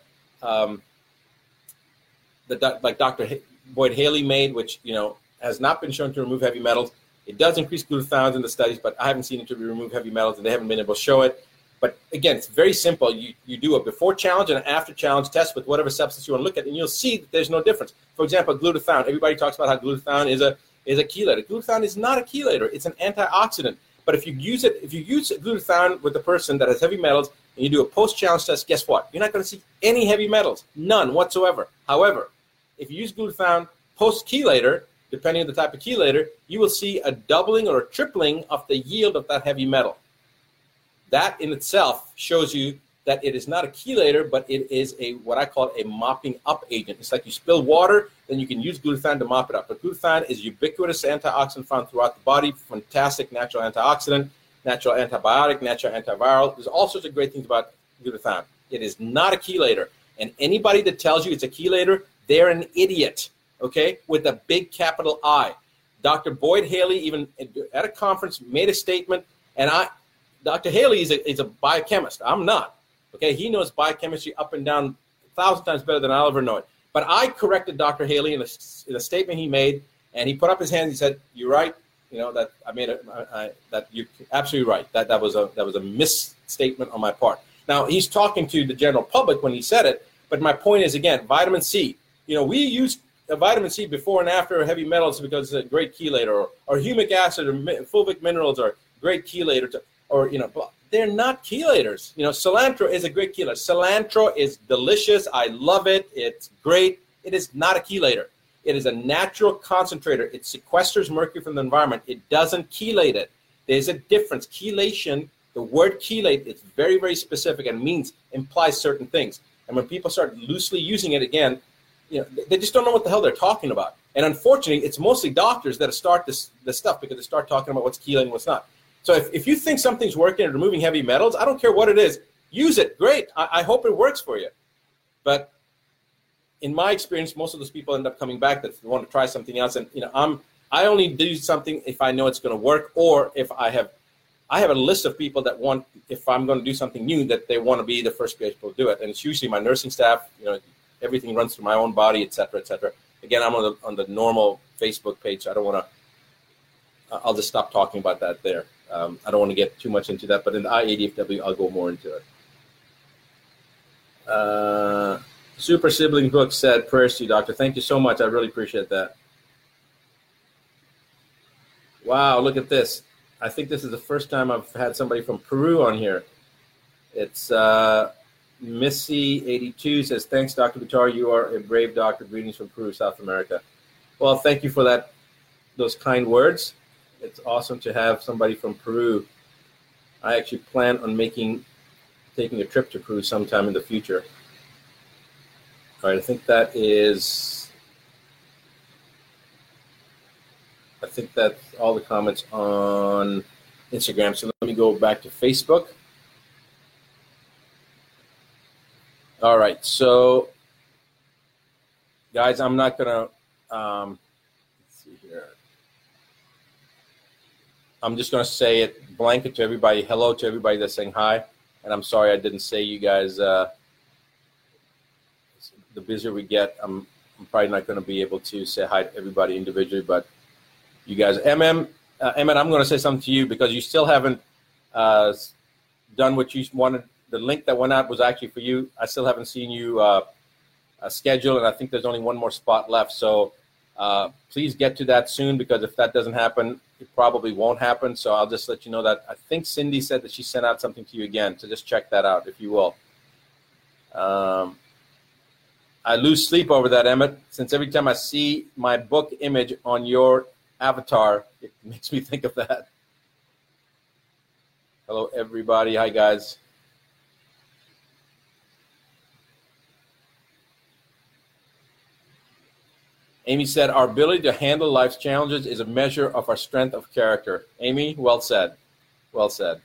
like Dr. Boyd Haley made, which, has not been shown to remove heavy metals. It does increase glutathione in the studies, but I haven't seen it to remove heavy metals, and they haven't been able to show it. But again, it's very simple. You do a before challenge and an after challenge test with whatever substance you want to look at, and you'll see that there's no difference. For example, glutathione. Everybody talks about how glutathione is a chelator. Glutathione is not a chelator. It's an antioxidant. But if you use glutathione with a person that has heavy metals and you do a post-challenge test, guess what? You're not going to see any heavy metals, none whatsoever. However, if you use glutathione post-chelator, depending on the type of chelator, you will see a doubling or a tripling of the yield of that heavy metal. That in itself shows you that it is not a chelator, but it is what I call a mopping up agent. It's like you spill water, then you can use glutathione to mop it up. But glutathione is ubiquitous antioxidant found throughout the body, fantastic natural antioxidant, natural antibiotic, natural antiviral. There's all sorts of great things about glutathione. It is not a chelator. And anybody that tells you it's a chelator, they're an idiot, okay, with a big capital I. Dr. Boyd Haley, even at a conference, made a statement, and Dr. Haley is a biochemist. I'm not. Okay, he knows biochemistry up and down 1,000 times better than I'll ever know it. But I corrected Dr. Haley in a statement he made, and he put up his hand. He said, "You're right. You know that I made that you're absolutely right. That was a misstatement on my part." Now he's talking to the general public when he said it. But my point is, again, vitamin C. You know, we use vitamin C before and after heavy metals because it's a great chelator, or humic acid or fulvic minerals are great chelator, they're not chelators. You know, cilantro is a great chelator. Cilantro is delicious. I love it. It's great. It is not a chelator. It is a natural concentrator. It sequesters mercury from the environment. It doesn't chelate it. There's a difference. Chelation, the word chelate, it's very, very specific and implies certain things. And when people start loosely using it again, you know, they just don't know what the hell they're talking about. And unfortunately, it's mostly doctors that start this stuff because they start talking about what's chelating and what's not. So if you think something's working at removing heavy metals, I don't care what it is, use it. Great. I hope it works for you. But in my experience, most of those people end up coming back that want to try something else. And, you know, I only do something if I know it's going to work, or if I have a list of people that want, if I'm going to do something new, that they want to be the first people to do it. And it's usually my nursing staff. You know, everything runs through my own body, et cetera, et cetera. Again, I'm on the normal Facebook page, so I don't want to. I'll just stop talking about that there. I don't want to get too much into that, but in the IADFW, I'll go more into it. Super Sibling Book said, "Prayers to you, doctor." Thank you so much. I really appreciate that. Wow, look at this. I think this is the first time I've had somebody from Peru on here. It's Missy82 says, "Thanks, Dr. Buttar. You are a brave doctor. Greetings from Peru, South America." Well, thank you for those kind words. It's awesome to have somebody from Peru. I actually plan on taking a trip to Peru sometime in the future. All right, I think that's all the comments on Instagram. So let me go back to Facebook. All right, so guys, I'm not gonna let's see here. I'm just going to say it blanket to everybody. Hello to everybody that's saying hi. And I'm sorry I didn't say you guys. The busier we get, I'm probably not going to be able to say hi to everybody individually. But you guys, Emmett, I'm going to say something to you because you still haven't done what you wanted. The link that went out was actually for you. I still haven't seen you schedule, and I think there's only one more spot left. So please get to that soon, because if that doesn't happen, it probably won't happen. So I'll just let you know that I think Cindy said that she sent out something to you again. So just check that out, if you will. I lose sleep over that, Emmett, since every time I see my book image on your avatar, it makes me think of that. Hello, everybody. Hi, guys. Amy said, "Our ability to handle life's challenges is a measure of our strength of character." Amy, well said. Well said.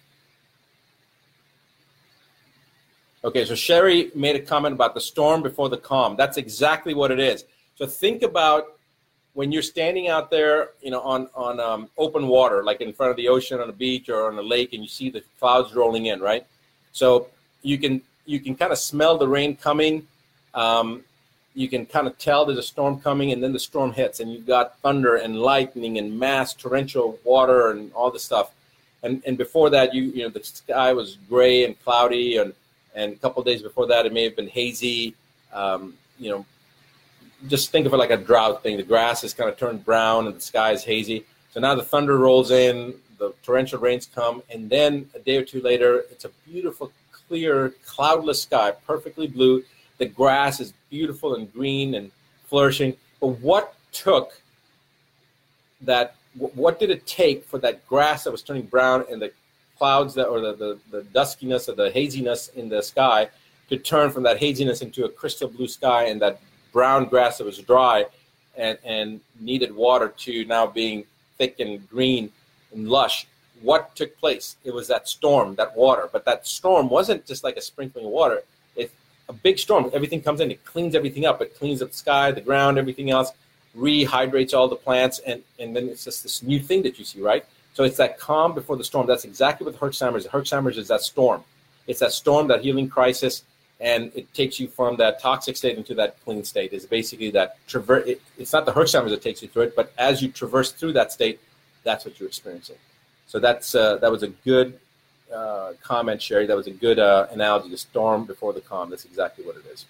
Okay, so Sherry made a comment about the storm before the calm. That's exactly what it is. So think about when you're standing out there, you know, on open water, like in front of the ocean, on a beach or on a lake, and you see the clouds rolling in, right? So you can kind of smell the rain coming. You can kind of tell there's a storm coming, and then the storm hits, and you've got thunder and lightning and mass torrential water and all this stuff. And before that, you know, the sky was gray and cloudy, and a couple of days before that, it may have been hazy. You know, just think of it like a drought thing. The grass has kind of turned brown, and the sky is hazy. So now the thunder rolls in, the torrential rains come, and then a day or two later, it's a beautiful, clear, cloudless sky, perfectly blue. The grass is beautiful and green and flourishing. But what took that? What did it take for that grass that was turning brown and the clouds that, or the duskiness or the haziness in the sky to turn from that haziness into a crystal blue sky, and that brown grass that was dry and needed water to now being thick and green and lush? What took place? It was that storm, that water. But that storm wasn't just like a sprinkling of water. It's a big storm. Everything comes in. It cleans everything up. It cleans up the sky, the ground, everything else, rehydrates all the plants, and then it's just this new thing that you see, right? So it's that calm before the storm. That's exactly what the Herxheimer's. The Herxheimer's is that storm. It's that storm, that healing crisis, and it takes you from that toxic state into that clean state. It's basically that it's not the Herxheimer's that takes you through it, but as you traverse through that state, that's what you're experiencing. So that was a good comment, Sherry. That was a good analogy. The storm before the calm. That's exactly what it is.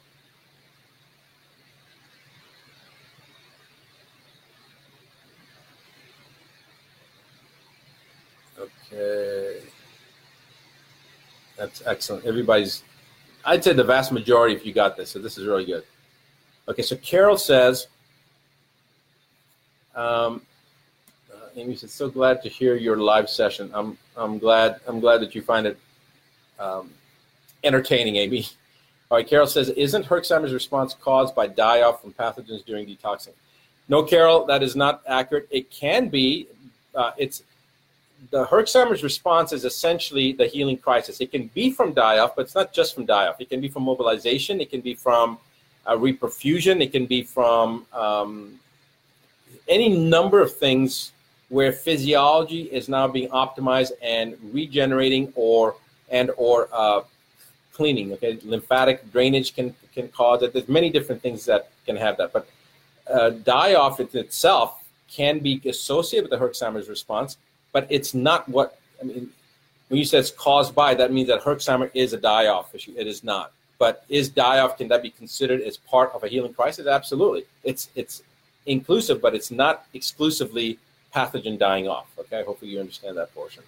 Okay. That's excellent. I'd say the vast majority of you got this, so this is really good. Okay, so Carol says, Amy said, so glad to hear your live session. I'm glad that you find it entertaining, Amy. All right, Carol says, isn't Herxheimer's response caused by die-off from pathogens during detoxing? No, Carol, that is not accurate. It can be. The Herxheimer's response is essentially the healing crisis. It can be from die-off, but it's not just from die-off. It can be from mobilization. It can be from reperfusion. It can be from any number of things where physiology is now being optimized and regenerating or cleaning. Okay, lymphatic drainage can cause it. There's many different things that can have that, but die-off in itself can be associated with the Herxheimer's response, but it's not what, I mean, when you say it's caused by, that means that Herxheimer is a die-off issue. It is not. But is die-off, can that be considered as part of a healing crisis? Absolutely. It's inclusive, but it's not exclusively pathogen dying off. Okay, hopefully you understand that portion.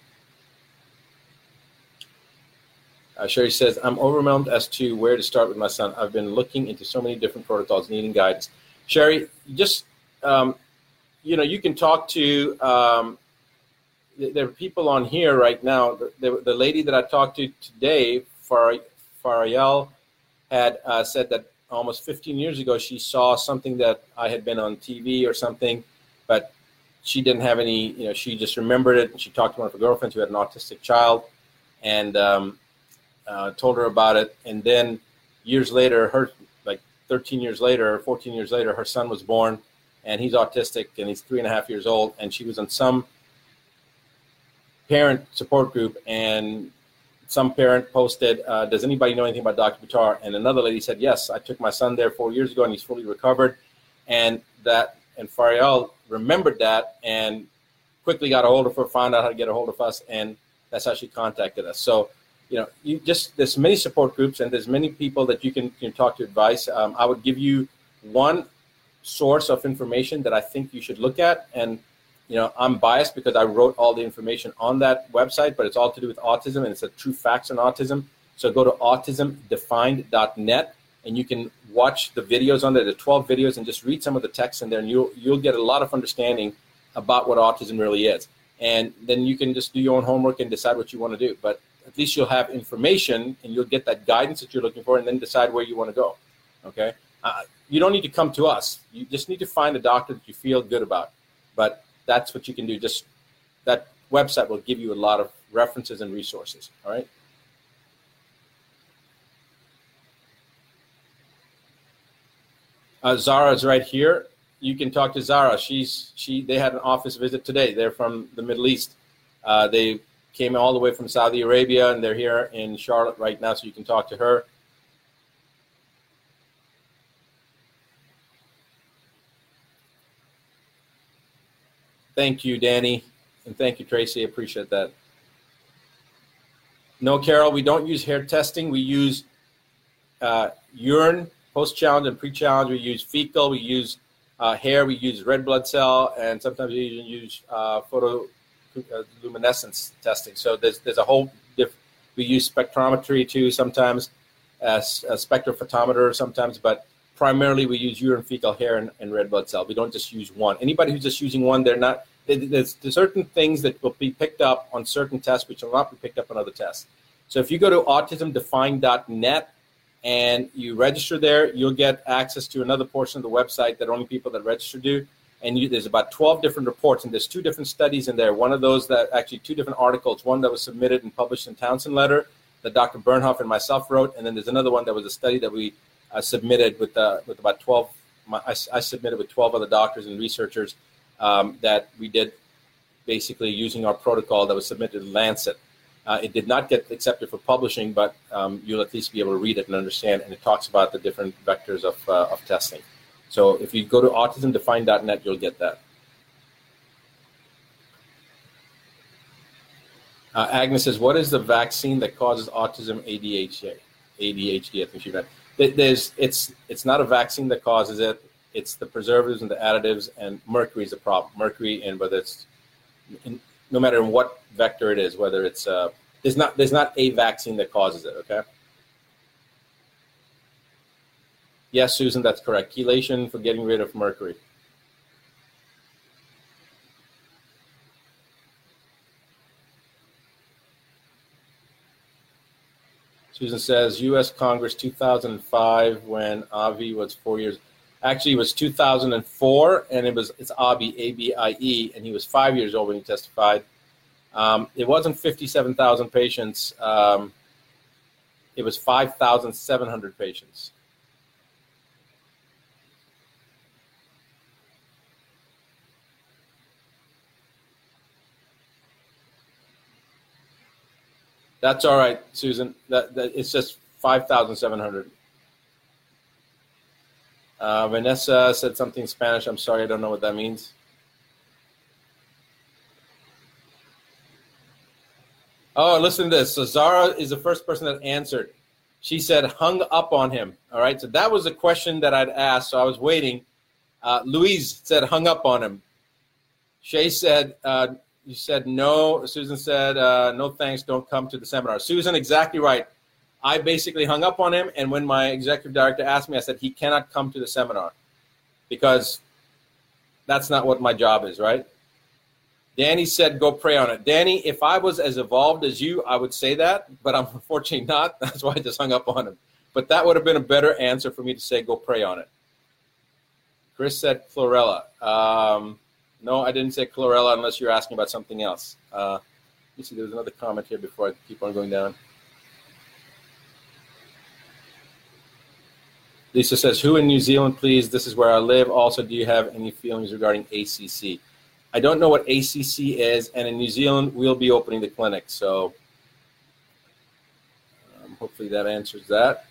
Sherry says, I'm overwhelmed as to where to start with my son. I've been looking into so many different protocols, needing guidance. Sherry, just, you can talk to, there are people on here right now. The lady that I talked to today, Fariel, had said that almost 15 years ago she saw something that I had been on TV or something, but she didn't have any, she just remembered it, and she talked to one of her girlfriends who had an autistic child and told her about it. And then years later, 13 years later, 14 years later, her son was born, and he's autistic, and he's 3.5 years old, and she was on some parent support group, and some parent posted, does anybody know anything about Dr. Buttar? And another lady said, yes, I took my son there 4 years ago, and he's fully recovered. And Fariel remembered that and quickly got a hold of her, found out how to get a hold of us, and that's how she contacted us. So, there's many support groups, and there's many people that you can talk to advice. I would give you one source of information that I think you should look at, and I'm biased because I wrote all the information on that website, but it's all to do with autism, and it's a true facts on autism. So go to autismdefined.net, and you can watch the videos on there. There are 12 videos, and just read some of the text in there, and you'll get a lot of understanding about what autism really is. And then you can just do your own homework and decide what you want to do. But at least you'll have information, and you'll get that guidance that you're looking for, and then decide where you want to go. Okay? You don't need to come to us. You just need to find a doctor that you feel good about. But that's what you can do. Just that website will give you a lot of references and resources. All right. Zara is right here. You can talk to Zara. They had an office visit today. They're from the Middle East. They came all the way from Saudi Arabia, and they're here in Charlotte right now, so you can talk to her. Thank you, Danny, and thank you, Tracy. I appreciate that. No, Carol, we don't use hair testing. We use urine, post-challenge and pre-challenge. We use fecal. We use hair. We use red blood cell, and sometimes we even use photoluminescence testing. So there's a whole we use spectrometry too sometimes, a spectrophotometer sometimes, but primarily we use urine, fecal hair, and red blood cell. We don't just use one. Anybody who's just using one, there's certain things that will be picked up on certain tests which will not be picked up on other tests. So if you go to autismdefined.net and you register there, you'll get access to another portion of the website that only people that register do. And there's about 12 different reports, and there's 2 different studies in there. One of those actually 2 different articles, one that was submitted and published in Townsend Letter that Dr. Bernhoff and myself wrote, and then there's another one that was a study that we submitted with about 12. I submitted with 12 other doctors and researchers that we did basically using our protocol that was submitted to Lancet. It did not get accepted for publishing, but you'll at least be able to read it and understand, and it talks about the different vectors of testing. So if you go to autismdefined.net, you'll get that. Agnes says, what is the vaccine that causes autism, ADHD? I think she meant. It's not a vaccine that causes it. It's the preservatives and the additives, and mercury is a problem. Mercury, and whether it's, no matter what vector it is, whether it's, there's not a vaccine that causes it, okay? Yes, Susan, that's correct. Chelation for getting rid of mercury. Susan says, U.S. Congress 2005 when Avi was 4 years. Actually, it was 2004, and it's Abi, A-B-I-E, and he was 5 years old when he testified. It wasn't 57,000 patients. It was 5,700 patients. That's all right, Susan. That it's just 5,700. Vanessa said something in Spanish. I'm sorry, I don't know what that means. Oh, listen to this. So Zara is the first person that answered. She said, hung up on him. All right, so that was a question that I'd asked, so I was waiting. Louise said, hung up on him. Shay said, you said no. Susan said, no thanks, don't come to the seminar. Susan, exactly right. I basically hung up on him, and when my executive director asked me, I said, he cannot come to the seminar because that's not what my job is, right? Danny said, go pray on it. Danny, if I was as evolved as you, I would say that, but I'm unfortunately not. That's why I just hung up on him. But that would have been a better answer for me to say, go pray on it. Chris said chlorella. No, I didn't say chlorella unless you're asking about something else. Let me see, there was another comment here before I keep on going down. Lisa says, who in New Zealand, please? This is where I live. Also, do you have any feelings regarding ACC? I don't know what ACC is, and in New Zealand, we'll be opening the clinic. So hopefully that answers that.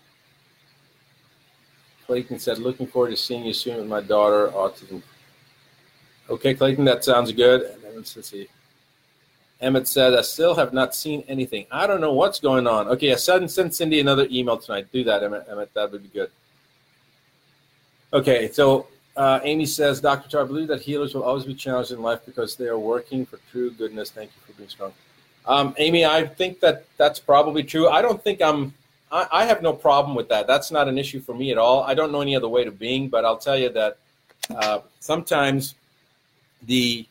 Clayton said, looking forward to seeing you soon with my daughter, autism. Okay, Clayton, that sounds good. And then let's see. Emmett said, I still have not seen anything. I don't know what's going on. Okay, send Cindy another email tonight. Do that, Emmett. That would be good. Okay, so Amy says, Dr. Tar, I believe that healers will always be challenged in life because they are working for true goodness. Thank you for being strong. Amy, I think that's probably true. I don't think I have no problem with that. That's not an issue for me at all. I don't know any other way to being, but I'll tell you that sometimes the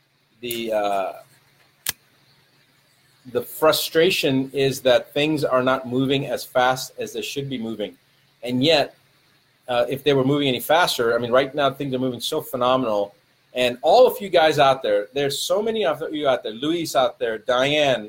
frustration is that things are not moving as fast as they should be moving. And yet, if they were moving any faster, I mean, right now things are moving so phenomenal. And all of you guys out there, there's so many of you out there, Luis out there, Diane,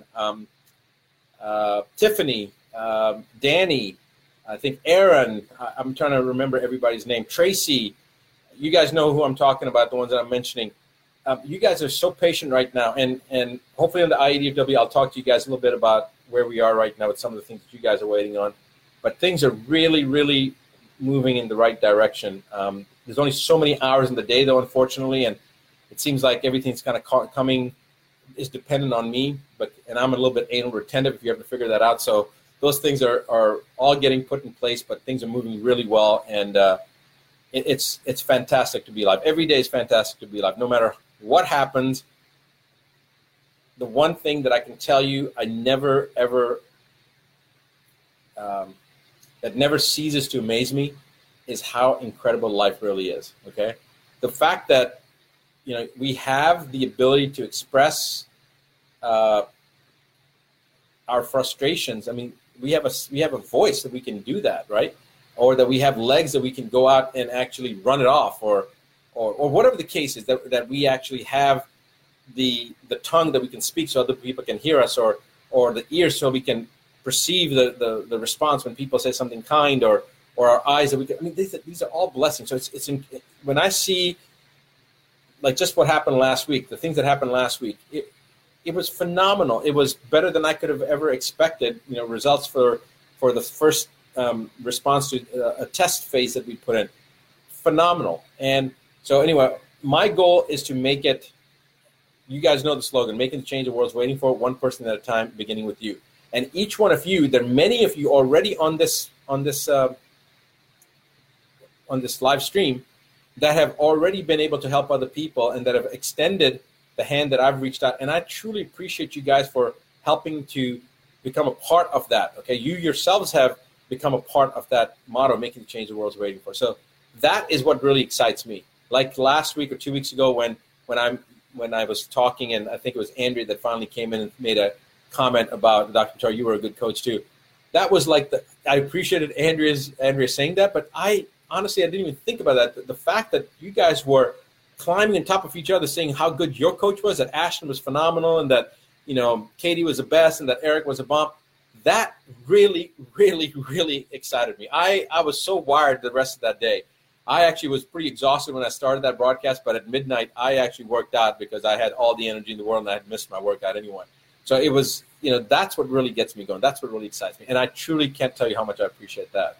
Tiffany, Danny, I think Aaron, I'm trying to remember everybody's name, Tracy, you guys know who I'm talking about, the ones that I'm mentioning. You guys are so patient right now, and hopefully on the IEDW, I'll talk to you guys a little bit about where we are right now with some of the things that you guys are waiting on. But things are really, really moving in the right direction. There's only so many hours in the day, though, unfortunately, and it seems like everything's kind of coming is dependent on me. And I'm a little bit anal retentive, if you have to figure that out. So those things are all getting put in place, but things are moving really well, and it's fantastic to be alive. Every day is fantastic to be alive, no matter what happens. The one thing that I can tell you, I never, ever, that never ceases to amaze me is how incredible life really is, okay? The fact that, we have the ability to express our frustrations. I mean, we have a voice that we can do that, right? Or that we have legs that we can go out and actually run it off, or whatever the case is, that we actually have the tongue that we can speak so other people can hear us, or the ears so we can perceive the response when people say something kind, or our eyes that we can. I mean, these are all blessings. So it's when I see, like, just what happened last week, the things that happened last week, it was phenomenal. It was better than I could have ever expected. Results for the first response to a test phase that we put in, phenomenal. And so anyway, my goal is to make it. You guys know the slogan: making the change the world's waiting for, one person at a time, beginning with you. And each one of you, there are many of you already on this live stream that have already been able to help other people and that have extended the hand that I've reached out. And I truly appreciate you guys for helping to become a part of that. Okay, you yourselves have become a part of that motto, making the change the world's waiting for. So that is what really excites me. Like last week or 2 weeks ago when I was talking, and I think it was Andrea that finally came in and made a comment about Dr. Buttar, you were a good coach too. That was like I appreciated Andrea saying that, but I honestly didn't even think about that. The fact that you guys were climbing on top of each other, saying how good your coach was, that Ashton was phenomenal, and that Katie was the best, and that Eric was a bomb. That really, really, really excited me. I was so wired the rest of that day. I actually was pretty exhausted when I started that broadcast, but at midnight I actually worked out because I had all the energy in the world and I had missed my workout anyway. So it was, that's what really gets me going. That's what really excites me. And I truly can't tell you how much I appreciate that.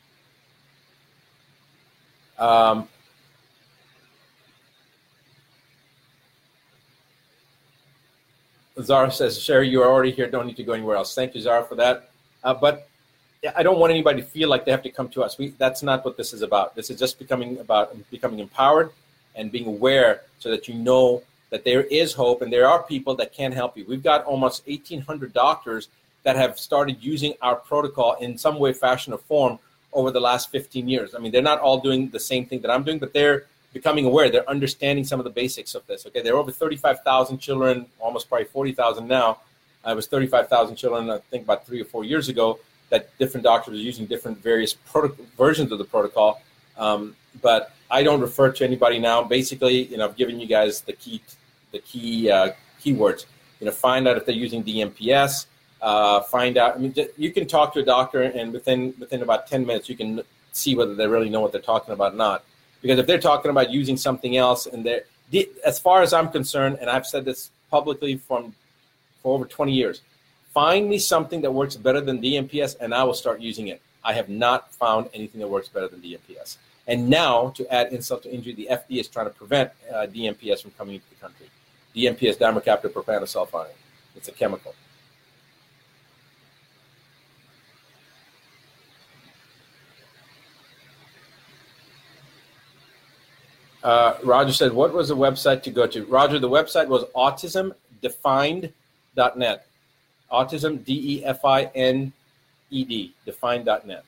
Zara says, Sherry, you are already here. Don't need to go anywhere else. Thank you, Zara, for that. But I don't want anybody to feel like they have to come to us. That's not what this is about. This is just becoming empowered and being aware so that you know that there is hope and there are people that can help you. We've got almost 1,800 doctors that have started using our protocol in some way, fashion, or form over the last 15 years. I mean, they're not all doing the same thing that I'm doing, but they're becoming aware. They're understanding some of the basics of this. Okay, there are over 35,000 children, almost probably 40,000 now. It was 35,000 children, I think, about 3 or 4 years ago, that different doctors are using different various versions of the protocol. But I don't refer to anybody now. Basically, I've given you guys the key keywords. Find out if they're using DMPS. Find out. I mean, you can talk to a doctor, and within about 10 minutes, you can see whether they really know what they're talking about or not. Because if they're talking about using something else, and as far as I'm concerned, and I've said this publicly for over 20 years, find me something that works better than DMPS, and I will start using it. I have not found anything that works better than DMPS. And now, to add insult to injury, the FDA is trying to prevent DMPS from coming into the country. DMPS, dimethylmercaptan propanolsulfone. It's a chemical. Roger said, what was the website to go to? Roger, the website was autismdefined.net. Autism, D-E-F-I-N-E-D, defined.net.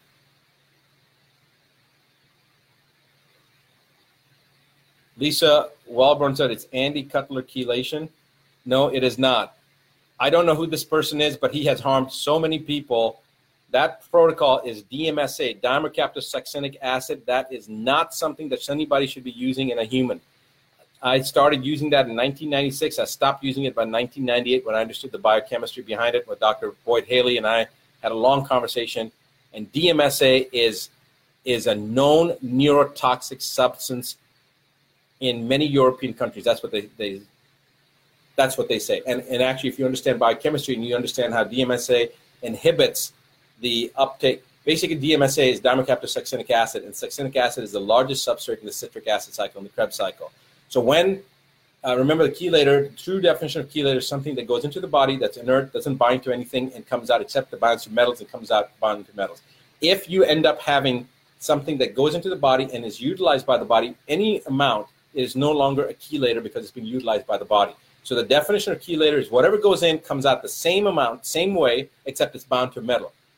Lisa Walborn said, it's Andy Cutler chelation. No, it is not. I don't know who this person is, but he has harmed so many people. That protocol is DMSA, dimercaptosuccinic acid. That is not something that anybody should be using in a human. I started using that in 1996. I stopped using it by 1998 when I understood the biochemistry behind it. With Dr. Boyd Haley and I had a long conversation. And DMSA is a known neurotoxic substance in many European countries. That's what they say. And actually, if you understand biochemistry and you understand how DMSA inhibits the uptake, basically DMSA is dimercaptosuccinic acid, and succinic acid is the largest substrate in the citric acid cycle, in the Krebs cycle. So when, remember the chelator, the true definition of chelator is something that goes into the body that's inert, doesn't bind to anything, and comes out, except it binds to metals and comes out bonding to metals. If you end up having something that goes into the body and is utilized by the body, any amount is no longer a chelator because it's being utilized by the body. So the definition of chelator is whatever goes in comes out the same amount, same way, except it's bound to a metal.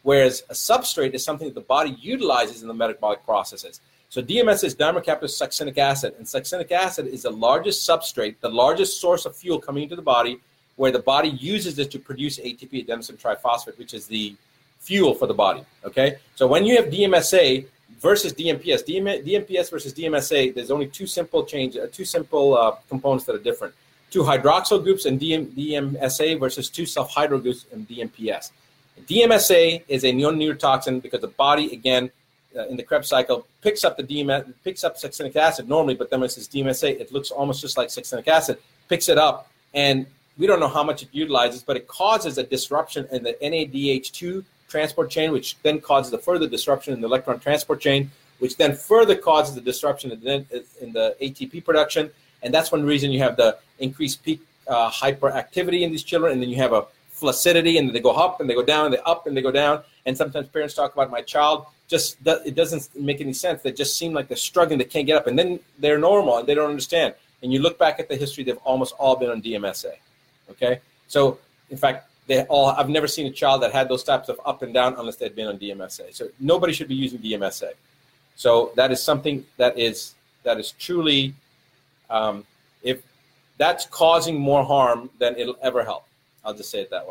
whereas a substrate is something that the body utilizes in the metabolic processes. So DMSA is dimercaptosuccinic acid, and succinic acid is the largest substrate, the largest source of fuel coming into the body, where the body uses it to produce ATP, adenosine triphosphate, which is the fuel for the body, okay? So when you have DMSA versus DMPS, DMPS versus DMSA, there's only two simple components that are different. 2 hydroxyl groups in DMSA versus 2 sulfhydryl groups in DMPS. DMSA is a non-neurotoxin because the body, again, in the Krebs cycle, picks up succinic acid normally, but then when it says DMSA, it looks almost just like succinic acid, picks it up, and we don't know how much it utilizes, but it causes a disruption in the NADH2 transport chain, which then causes a further disruption in the electron transport chain, which then further causes the disruption in the ATP production. And that's one reason you have the increased peak hyperactivity in these children, and then you have a flaccidity, and then they go up and they go down, and they up and they go down. And sometimes parents talk about my child, it doesn't make any sense. They just seem like they're struggling, they can't get up, and then they're normal and they don't understand. And you look back at the history, they've almost all been on DMSA. Okay? So, in fact, I've never seen a child that had those types of up and down unless they'd been on DMSA. So nobody should be using DMSA. So that is something that is truly, if that's causing more harm than it'll ever help. I'll just say it that way.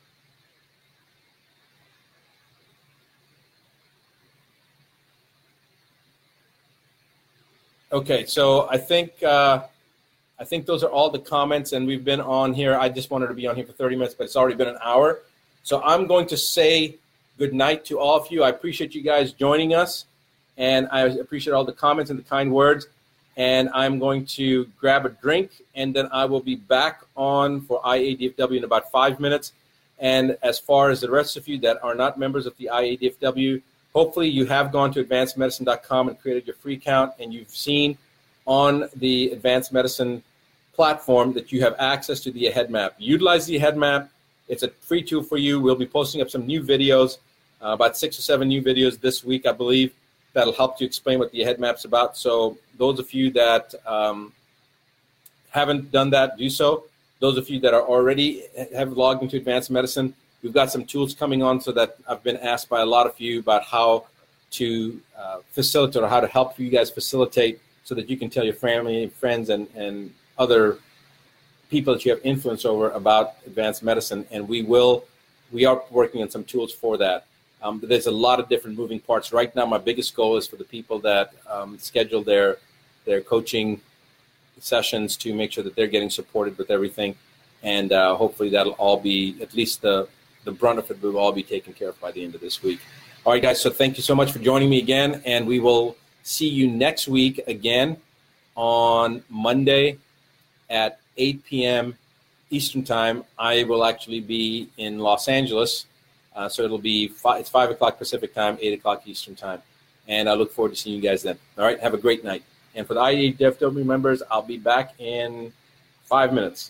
Okay, so I think those are all the comments, and we've been on here. I just wanted to be on here for 30 minutes, but it's already been an hour. So I'm going to say good night to all of you. I appreciate you guys joining us, and I appreciate all the comments and the kind words. And I'm going to grab a drink, and then I will be back on for IADFW in about 5 minutes. And as far as the rest of you that are not members of the IADFW, hopefully you have gone to advancedmedicine.com and created your free account, and you've seen on the Advanced Medicine platform that you have access to the AHEAD map. Utilize the AHEAD map. It's a free tool for you. We'll be posting up some new videos, about 6 or 7 new videos this week, I believe, that'll help you explain what the AHEAD map's about. So those of you that haven't done that, do so. Those of you that are already have logged into Advanced Medicine, we've got some tools coming on so that I've been asked by a lot of you about how to facilitate or how to help you guys facilitate so that you can tell your family, friends, and other people that you have influence over about advanced medicine. And we are working on some tools for that. But there's a lot of different moving parts. Right now, my biggest goal is for the people that schedule their coaching sessions to make sure that they're getting supported with everything. And hopefully that'll all be, at least the brunt of it will all be taken care of by the end of this week. All right, guys, so thank you so much for joining me again. And we will see you next week again on Monday at 8 p.m. Eastern Time. I will actually be in Los Angeles. So it'll be it's 5 o'clock Pacific Time, 8 o'clock Eastern Time. And I look forward to seeing you guys then. All right, have a great night. And for the IADFW members, I'll be back in 5 minutes.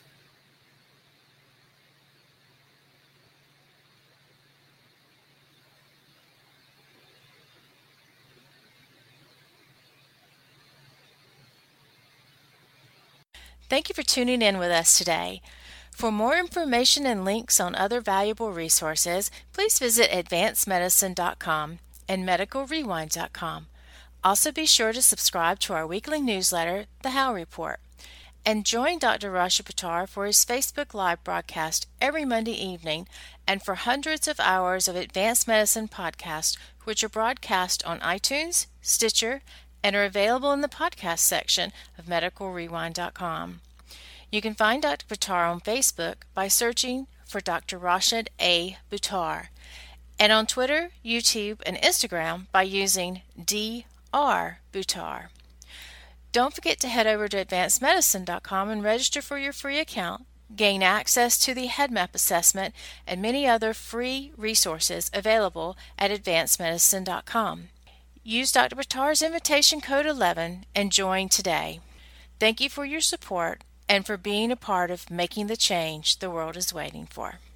Thank you for tuning in with us today. For more information and links on other valuable resources, please visit advancedmedicine.com and medicalrewind.com. Also be sure to subscribe to our weekly newsletter, The How Report, and join Dr. Rashid Buttar for his Facebook Live broadcast every Monday evening and for hundreds of hours of advanced medicine podcasts, which are broadcast on iTunes, Stitcher, and are available in the podcast section of medicalrewind.com. You can find Dr. Buttar on Facebook by searching for Dr. Rashid A. Buttar, and on Twitter, YouTube, and Instagram by using Dr. Buttar. Don't forget to head over to advancedmedicine.com and register for your free account, gain access to the HeadMap assessment, and many other free resources available at advancedmedicine.com. Use Dr. Buttar's invitation code 11 and join today. Thank you for your support and for being a part of making the change the world is waiting for.